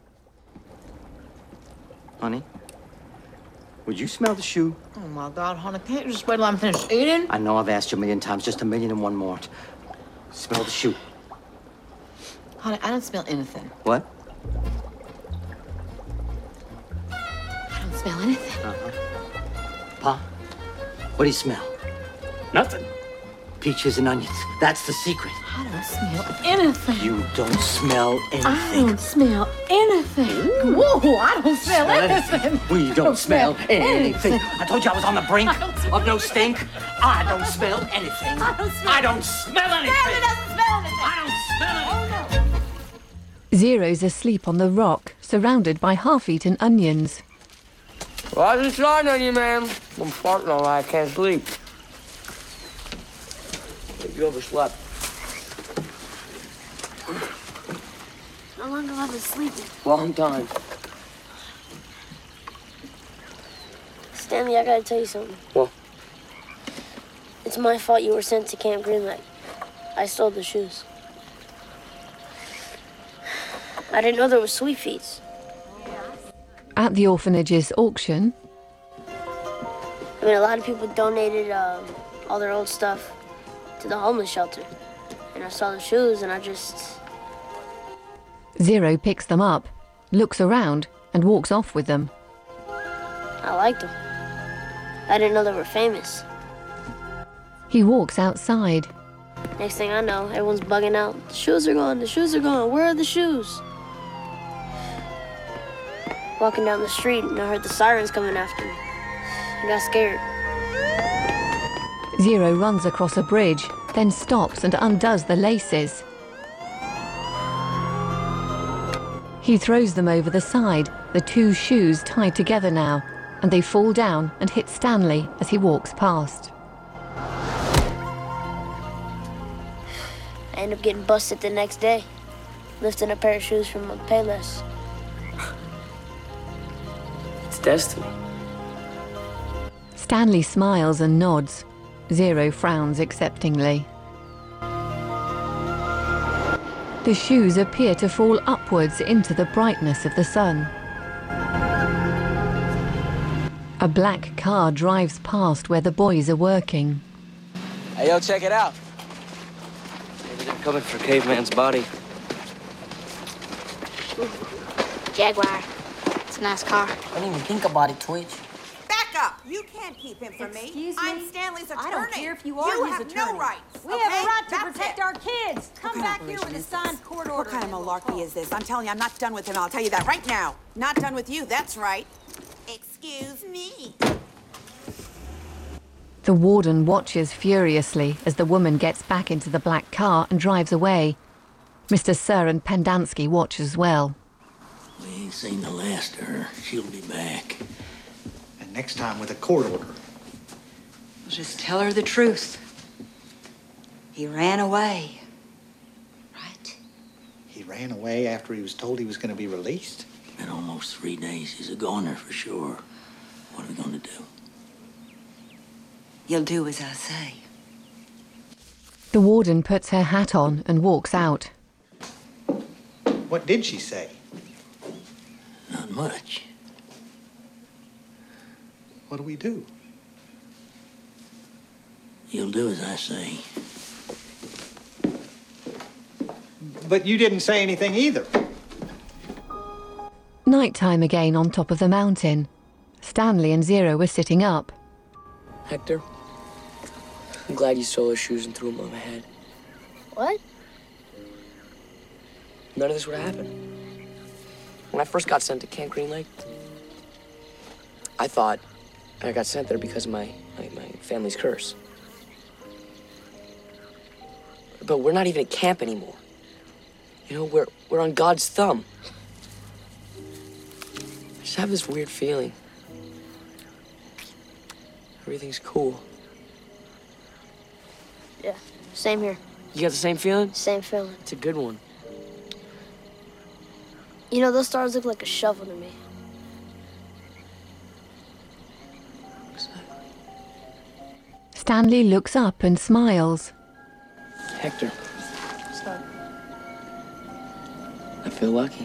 Honey, would you smell the shoe? Oh, my God, honey, can't you just wait till I'm finished eating? I know I've asked you a million times, just 1,000,001 more. Smell the shoe. Honey, I don't smell anything. What? I don't smell anything. Pa, what do you smell? Nothing. Peaches and onions. That's the secret. I don't smell anything. You don't smell anything. I don't smell anything. Whoa, I don't smell anything. Well, you don't smell anything. I told you I was on the brink of no stink. I don't smell anything. I don't smell anything. Stanley doesn't smell anything. I don't smell anything. Oh, no. Zero's asleep on the rock, surrounded by half-eaten onions. Well, I just lying on you, man. I'm farting all night. I can't sleep. You overslept. How long have I been sleeping? Long time. Stanley, I gotta tell you something. What? It's my fault you were sent to Camp Green Lake. I stole the shoes. I didn't know there was sweet feeds. At the orphanage's auction, I mean, a lot of people donated all their old stuff to the homeless shelter. And I saw the shoes and I just... Zero picks them up, looks around, and walks off with them. I liked them. I didn't know they were famous. He walks outside. Next thing I know, everyone's bugging out. The shoes are gone, the shoes are gone. Where are the shoes? Walking down the street and I heard the sirens coming after me. I got scared. Zero runs across a bridge, then stops and undoes the laces. He throws them over the side, the two shoes tied together now, and they fall down and hit Stanley as he walks past. I end up getting busted the next day, lifting a pair of shoes from a Payless. It's destiny. Stanley smiles and nods. Zero frowns acceptingly. The shoes appear to fall upwards into the brightness of the sun. A black car drives past where the boys are working. Hey, yo, check it out. Maybe they're coming for Caveman's body. Jaguar. It's a nice car. I didn't even think about it, Twitch. Back up! You can't keep him from me. Excuse me? I'm Stanley's attorney. I don't care if you are his have attorney. no rights. We okay? have a right to That's protect it. our kids. Come back here with a signed court order. What kind of malarkey is this? I'm telling you, I'm not done with him. I'll tell you that right now. Not done with you, that's right. Excuse me. The warden watches furiously as the woman gets back into the black car and drives away. Mr. Sir and Pendanski watch as well. We ain't seen the last of her. She'll be back. And next time with a court order. Just tell her the truth. He ran away. He ran away after he was told he was going to be released? Been almost 3 days. He's a goner for sure. What are we gonna do? You'll do as I say. The warden puts her hat on and walks out. What did she say? Not much. What do we do? You'll do as I say. But you didn't say anything either. Nighttime again on top of the mountain. Stanley and Zero were sitting up. Hector, I'm glad you stole those shoes and threw them on my head. What? None of this would have happened. When I first got sent to Camp Green Lake, I thought I got sent there because of my family's curse. But we're not even at camp anymore. You know, we're on God's thumb. I just have this weird feeling. Everything's cool. Yeah, same here. You got the same feeling? Same feeling. It's a good one. You know, those stars look like a shovel to me. Stanley looks up and smiles. Hector. Stop. I feel lucky.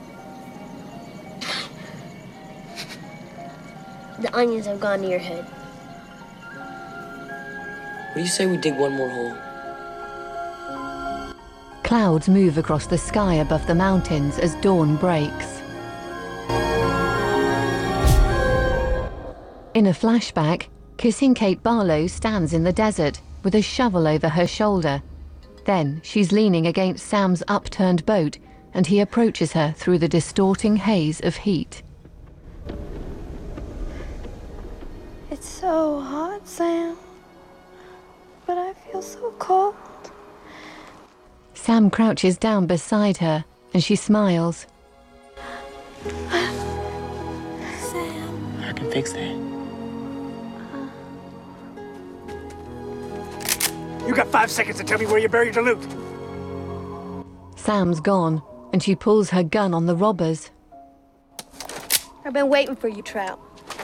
The onions have gone to your head. What do you say we dig one more hole? Clouds move across the sky above the mountains as dawn breaks. In a flashback, Kissing Kate Barlow stands in the desert with a shovel over her shoulder. Then she's leaning against Sam's upturned boat and he approaches her through the distorting haze of heat. It's so hot, Sam. But I feel so cold. Sam crouches down beside her and she smiles. Sam. I can fix that. You got 5 seconds to tell me where you buried the loot. Sam's gone, and she pulls her gun on the robbers. I've been waiting for you, Trout.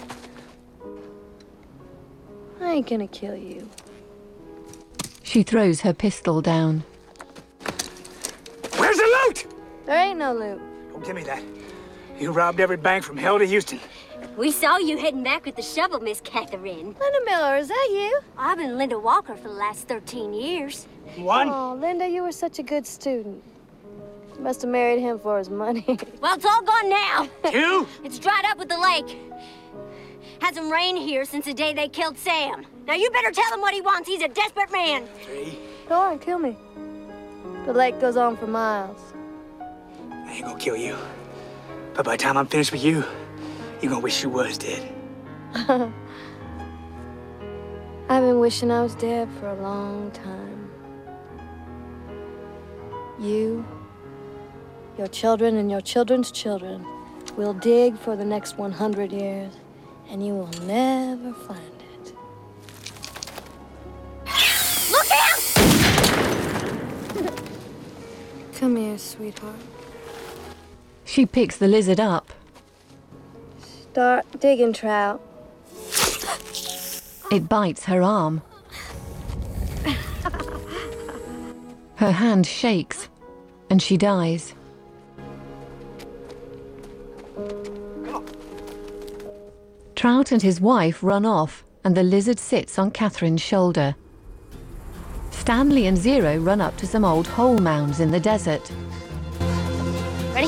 I ain't gonna kill you. She throws her pistol down. Where's the loot? There ain't no loot. Don't give me that. You robbed every bank from hell to Houston. We saw you heading back with the shovel, Miss Catherine. Linda Miller, is that you? I've been Linda Walker for the last 13 years. One? Oh, Linda, you were such a good student. You must have married him for his money. Well, it's all gone now. 2? It's dried up with the lake. Hasn't rained here since the day they killed Sam. Now you better tell him what he wants. He's a desperate man. 3? Go on, kill me. The lake goes on for miles. I ain't gonna kill you. But by the time I'm finished with you, you're gonna wish you was dead. I've been wishing I was dead for a long time. You, your children, and your children's children will dig for the next 100 years, and you will never find it. Look out! Come here, sweetheart. She picks the lizard up. Start digging, Trout. It bites her arm. Her hand shakes, and she dies. Trout and his wife run off, and the lizard sits on Catherine's shoulder. Stanley and Zero run up to some old hole mounds in the desert. Ready?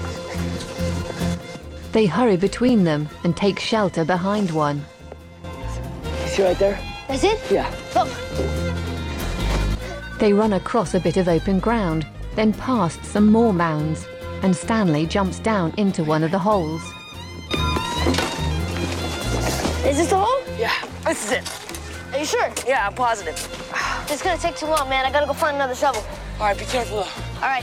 They hurry between them and take shelter behind one. You see right there? That's it? Yeah. Oh. They run across a bit of open ground, then past some more mounds, and Stanley jumps down into one of the holes. Is this the hole? Yeah, this is it. Are you sure? Yeah, I'm positive. It's gonna take too long, man. I gotta go find another shovel. All right, be careful. All right.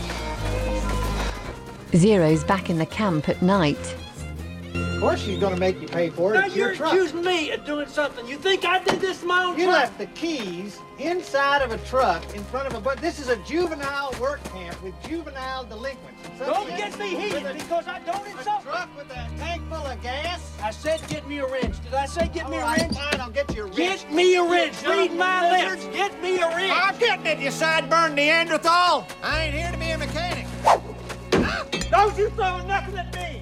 Zero's back in the camp at night. Of course she's gonna make you pay for it. Now It's your you're truck. accusing me of doing something. You think I did this in my own You truck? left the keys inside of a truck in front of a... But this is a juvenile work camp with juvenile delinquents. Don't get me heated because I don't insult a truck with a tank full of gas? I said get me a wrench. Did I say get me a wrench? Fine, I'll get you a wrench. Get me a wrench. You Read son my of a lips. Get me a wrench. I'm getting it, you sideburn Neanderthal. I ain't here to be a mechanic. Don't you throw nothing at me.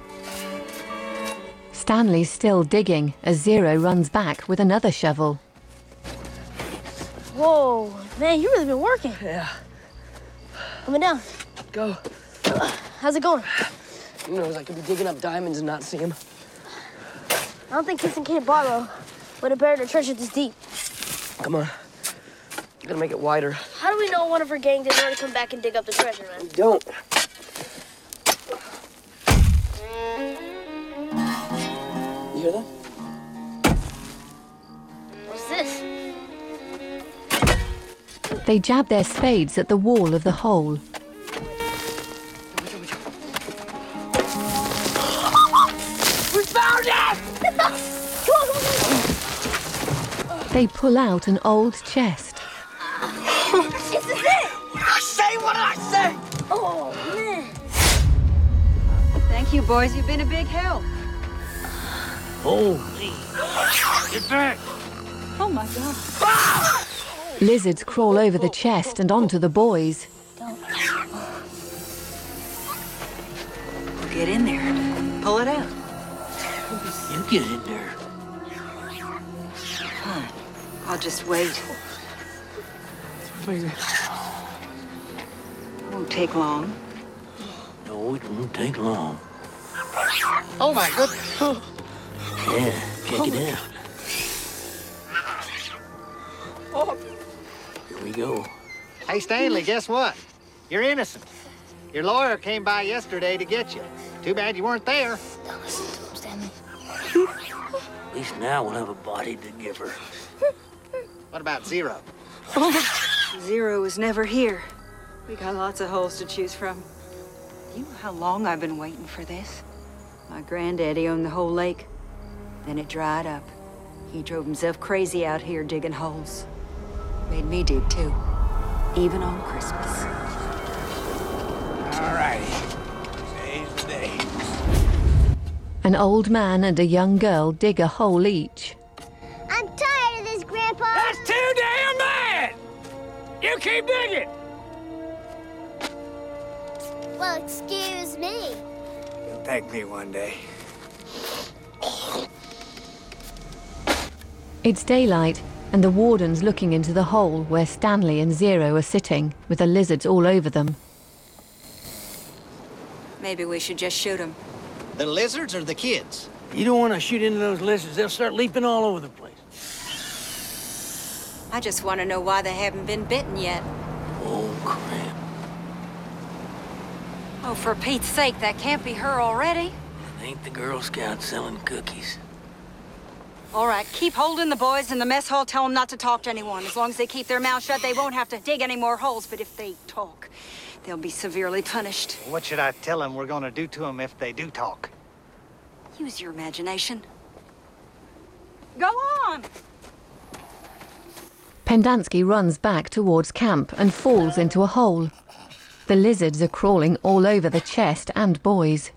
Stanley's still digging as Zero runs back with another shovel. Whoa, man, you really been working. Yeah. Coming down. Go. How's it going? Who knows? I could be digging up diamonds and not see them. I don't think Houston can borrow would have buried a treasure this deep. Come on. I'm gonna make it wider. How do we know one of her gang didn't already come back and dig up the treasure, man? Don't. You hear that? What's this? They jab their spades at the wall of the hole. We found it! They pull out an old chest. This is it! What did I say? What did I say? Oh, man. Thank you, boys. You've been a big help. Holy. Get back. Oh, my God. Lizards crawl over the chest and onto the boys. Get in there. Pull it out. You get in there. Fine. I'll just wait. Won't take long. No, it won't take long. Oh, my goodness. Yeah, check it out. Here we go. Hey, Stanley, guess what? You're innocent. Your lawyer came by yesterday to get you. Too bad you weren't there. Don't listen to him, Stanley. At least now we'll have a body to give her. What about Zero? Zero was never here. We got lots of holes to choose from. You know how long I've been waiting for this? My granddaddy owned the whole lake. Then it dried up. He drove himself crazy out here digging holes. Made me dig too, even on Christmas. All righty. Today's the day. An old man and a young girl dig a hole each. I'm tired of this, Grandpa. That's too damn bad! You keep digging! Well, excuse me. You'll thank me one day. It's daylight, and the warden's looking into the hole where Stanley and Zero are sitting, with the lizards all over them. Maybe we should just shoot him. The lizards or the kids? You don't want to shoot into those lizards. They'll start leaping all over the place. I just want to know why they haven't been bitten yet. Oh, crap. Oh, for Pete's sake, that can't be her already. It ain't the Girl Scout selling cookies. All right, keep holding the boys in the mess hall. Tell them not to talk to anyone. As long as they keep their mouths shut, they won't have to dig any more holes. But if they talk, they'll be severely punished. What should I tell them we're gonna do to them if they do talk? Use your imagination. Go on! Pendanski runs back towards camp and falls into a hole. The lizards are crawling all over the chest and boys.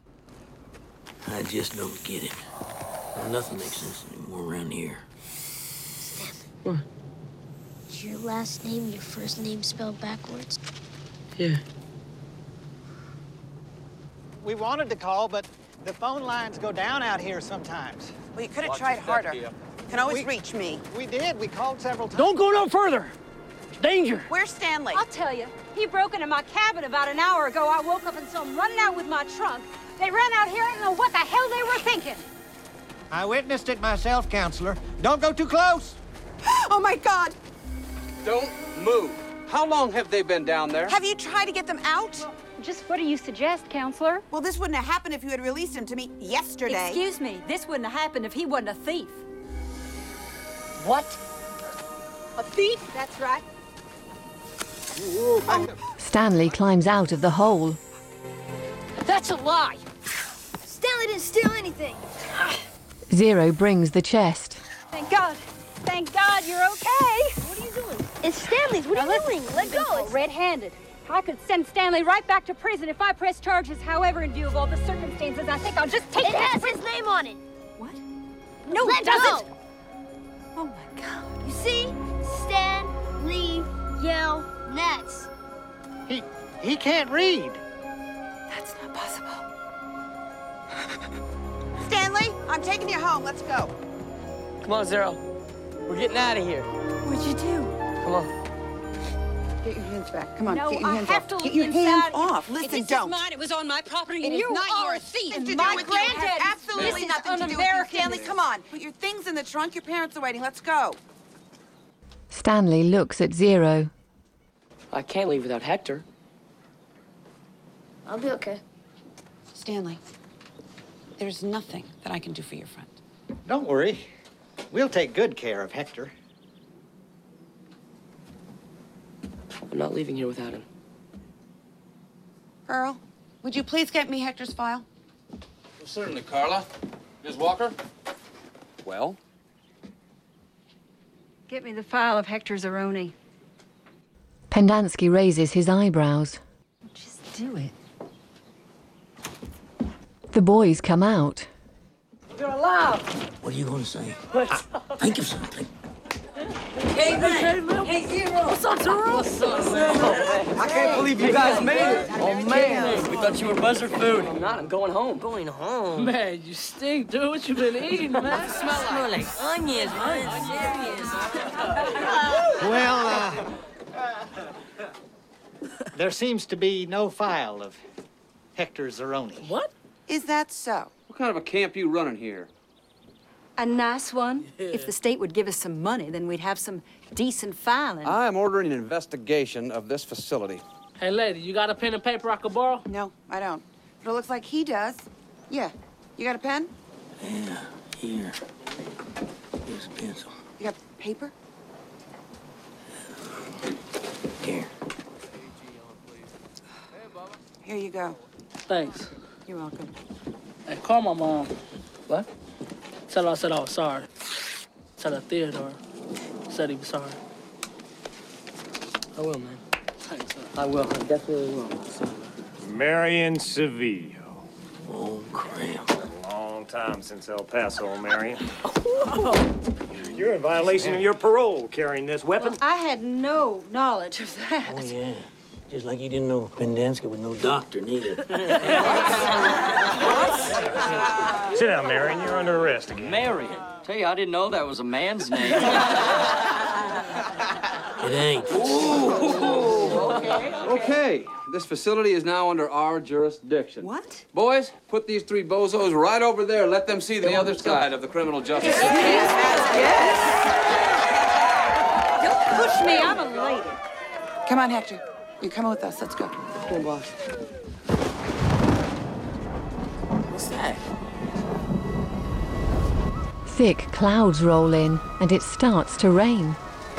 I just don't get it. Nothing makes sense anymore around here. What? Is your last name your first name spelled backwards? Yeah. We wanted to call, but the phone lines go down out here sometimes. Well, you could have tried harder. You can always reach me. We did. We called several times. Don't go no further. It's danger. Where's Stanley? I'll tell you. He broke into my cabin about an hour ago. I woke up and saw him running out with my trunk. They ran out here. I don't know what the hell they were thinking. I witnessed it myself, Counselor. Don't go too close. Oh, my God! Don't move. How long have they been down there? Have you tried to get them out? Just what do you suggest, Counselor? Well, this wouldn't have happened if you had released him to me yesterday. Excuse me. This wouldn't have happened if he wasn't a thief. What? A thief? That's right. Stanley climbs out of the hole. That's a lie. Stanley didn't steal anything. Zero brings the chest. Thank God. Thank God you're okay. What are you doing? It's Stanley's. What are you doing? Let go. It's red-handed. I could send Stanley right back to prison if I press charges. However, in view of all the circumstances, I think I'll just take it. It has his name on it. What? No, Let it doesn't. Go. Oh my God. You see? Stan, Lee, Yell, Nets. He can't read. That's not possible. Stanley, I'm taking you home. Let's go. Come on, Zero. We're getting out of here. What'd you do? Come on. Get your hands back. Come on, No, get your hands I have off. to Get look your hands inside. off. Listen, This don't. is mine. It was on my property, and It is you not are a yours. thief. Nothing to My do with you. It has granddad. absolutely This is nothing to do with you. un-American. Stanley, come on. Put your things in the trunk. Your parents are waiting. Let's go. Stanley looks at Zero. I can't leave without Hector. I'll be okay. Stanley, there's nothing that I can do for your friend. Don't worry. We'll take good care of Hector. I'm not leaving here without him. Earl, would you please get me Hector's file? Well, certainly, Carla. Ms. Walker? Well? Get me the file of Hector Zeroni. Pendanski raises his eyebrows. Just do it. The boys come out. You're alive. What are you going to say? What's Think of something. Hey, man. Hey, Zero. What's up, Zero? What's up, I can't believe you guys made it. Oh, man. We thought you were buzzard food. I'm not. I'm going home. Going home? Man, you stink, dude. What you been eating, man? Smell like onions, man. Serious. Well, there seems to be no file of Hector Zeroni. What? Is that so? What kind of a camp you running here? A nice one. If the state would give us some money, then we'd have some decent filing. I am ordering an investigation of this facility. Hey, lady, you got a pen and paper I could borrow? No, I don't. But it looks like he does. Yeah. You got a pen? Yeah, here. Here's a pencil. You got paper? Here. Here you go. Thanks. You're welcome. Hey, call my mom. What? Tell her I said I was sorry. Tell her Theodore said he was sorry. I will, man. Thanks, sir. I will. I definitely will. Marion Seville. Oh, crap. A long time since El Paso, Marion. You're in violation of your parole carrying this weapon. I had no knowledge of that. Oh, yeah. Just like you didn't know Pendanska was no doctor, neither. Sit down, Marion. You're under arrest again. Marion. Tell you, I didn't know that was a man's name. It ain't. Okay, this facility is now under our jurisdiction. What? Boys, put these three bozos right over there. Let them see the other side of the criminal justice system. Don't push me. I'm a lady. Come on, Hector. You're coming with us. Let's go. Here, boss. What's that? Thick clouds roll in, and it starts to rain.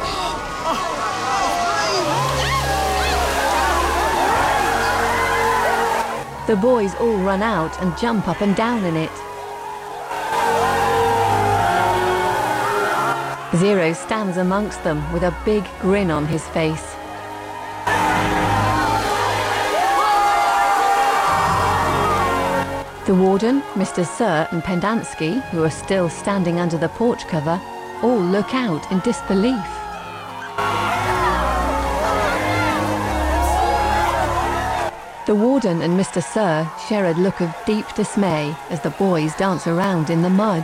The boys all run out and jump up and down in it. Zero stands amongst them with a big grin on his face. The warden, Mr. Sir, and Pendanski, who are still standing under the porch cover, all look out in disbelief. The warden and Mr. Sir share a look of deep dismay as the boys dance around in the mud.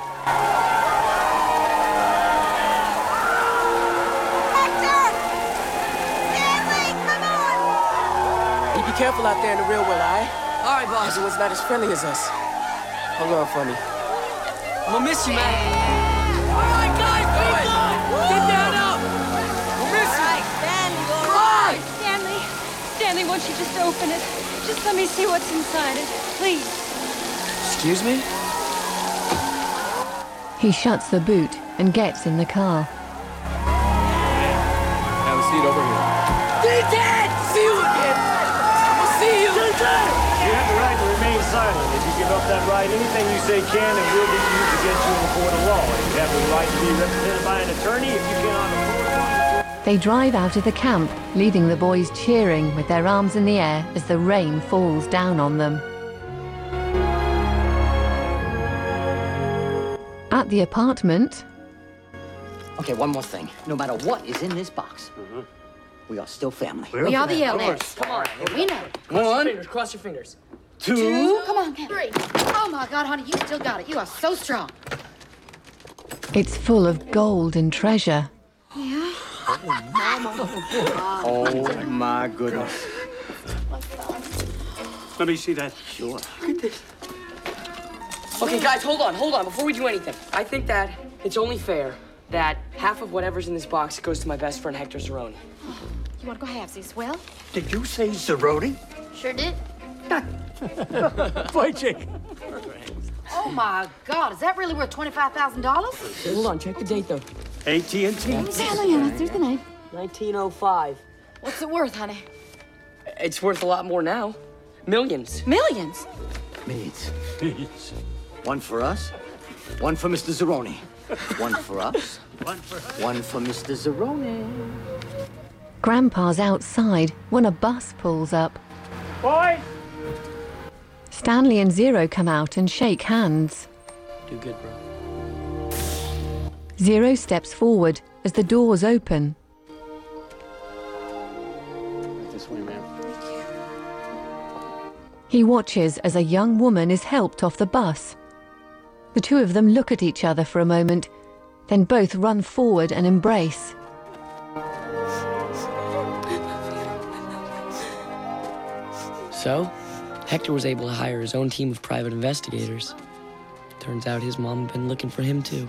You be careful out there in the real world, all right? All right, boss. It was not as friendly as us. Hold on for me. I'm gonna miss you, man. All right, guys, do it! Get down out! We'll miss you! Stanley, won't you just open it? Just let me see what's inside it, please. Excuse me? He shuts the boot and gets in the car. Have a seat over here. D-Dad! See you again! We'll see you! D-Dad! You have the right to remain silent. If you give up that right, anything you say can and will be used against you in a court of law. You have the right to be represented by an attorney if you cannot afford one. They drive out of the camp, leaving the boys cheering with their arms in the air as the rain falls down on them. At the apartment... Okay, one more thing. No matter what is in this box, we are still family. We are the Yelnats. Come on. We know. Cross your fingers. Cross your fingers. Two. Come on, 3. Oh my God, honey, you still got it. You are so strong. It's full of gold and treasure. Yeah. Oh, my goodness. Let me see that. Sure. Look at this. Okay, guys, hold on. Before we do anything, I think that it's only fair that half of whatever's in this box goes to my best friend, Hector Zeroni. You want to go halvesies? Well? Did you say Zeroni? Sure did. Boy, Jake. Oh my God, is that really worth $25,000? Hold on, check the date, though. AT&T. Stanley, there's the name. 1905. What's it worth, honey? It's worth a lot more now. Millions. Millions? Millions. One for us, one for Mr. Zeroni. One for us, one for Mr. Zeroni. Grandpa's outside when a bus pulls up. Boys! Stanley and Zero come out and shake hands. Do good, bro. Zero steps forward as the doors open. This way, ma'am. He watches as a young woman is helped off the bus. The two of them look at each other for a moment, then both run forward and embrace. So, Hector was able to hire his own team of private investigators. Turns out his mom had been looking for him, too.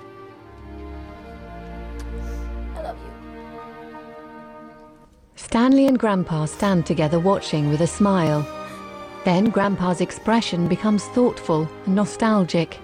I love you. Stanley and Grandpa stand together watching with a smile. Then Grandpa's expression becomes thoughtful and nostalgic.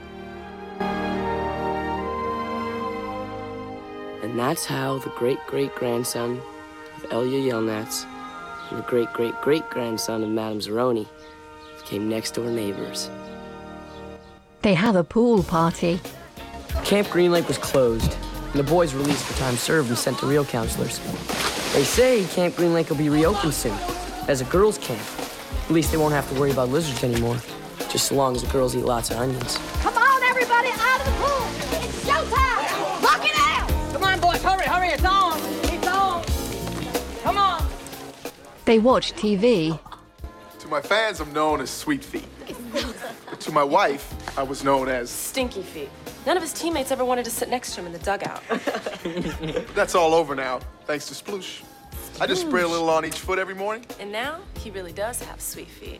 And that's how the great-great-grandson of Elia Yelnats and the great-great-great-grandson of Madame Zeroni became next-door neighbors. They have a pool party. Camp Green Lake was closed, and the boys released for time served and sent to real counselors. They say Camp Green Lake will be reopened soon as a girls' camp. At least they won't have to worry about lizards anymore, just so long as the girls eat lots of onions. Come on, everybody, out of the pool. It's showtime. Lock it out. Come on, boys, hurry, it's on. It's on. Come on. They watch TV. To my fans, I'm known as Sweet Feet. But to my wife, I was known as Stinky Feet. None of his teammates ever wanted to sit next to him in the dugout. That's all over now, thanks to Sploosh. I just spray a little on each foot every morning. And now, he really does have sweet feet.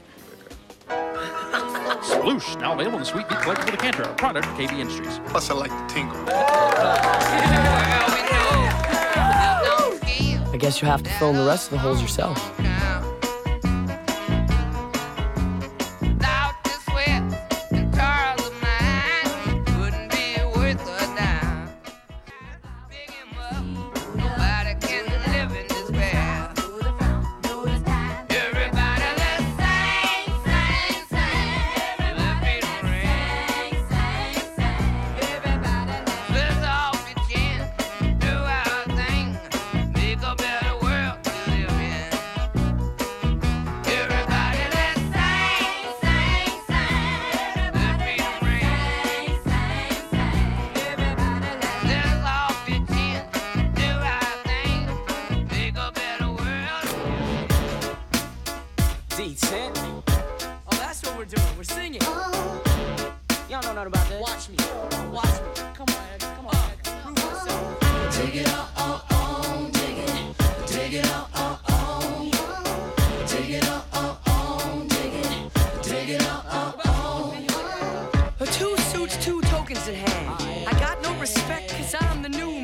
Sploosh, now available in the Sweet Feet collectible decanter, a product of KB Industries. Plus, I like to tingle. I guess you have to fill in the rest of the holes yourself. Two suits, two tokens in hand. I got no respect, cause I'm the new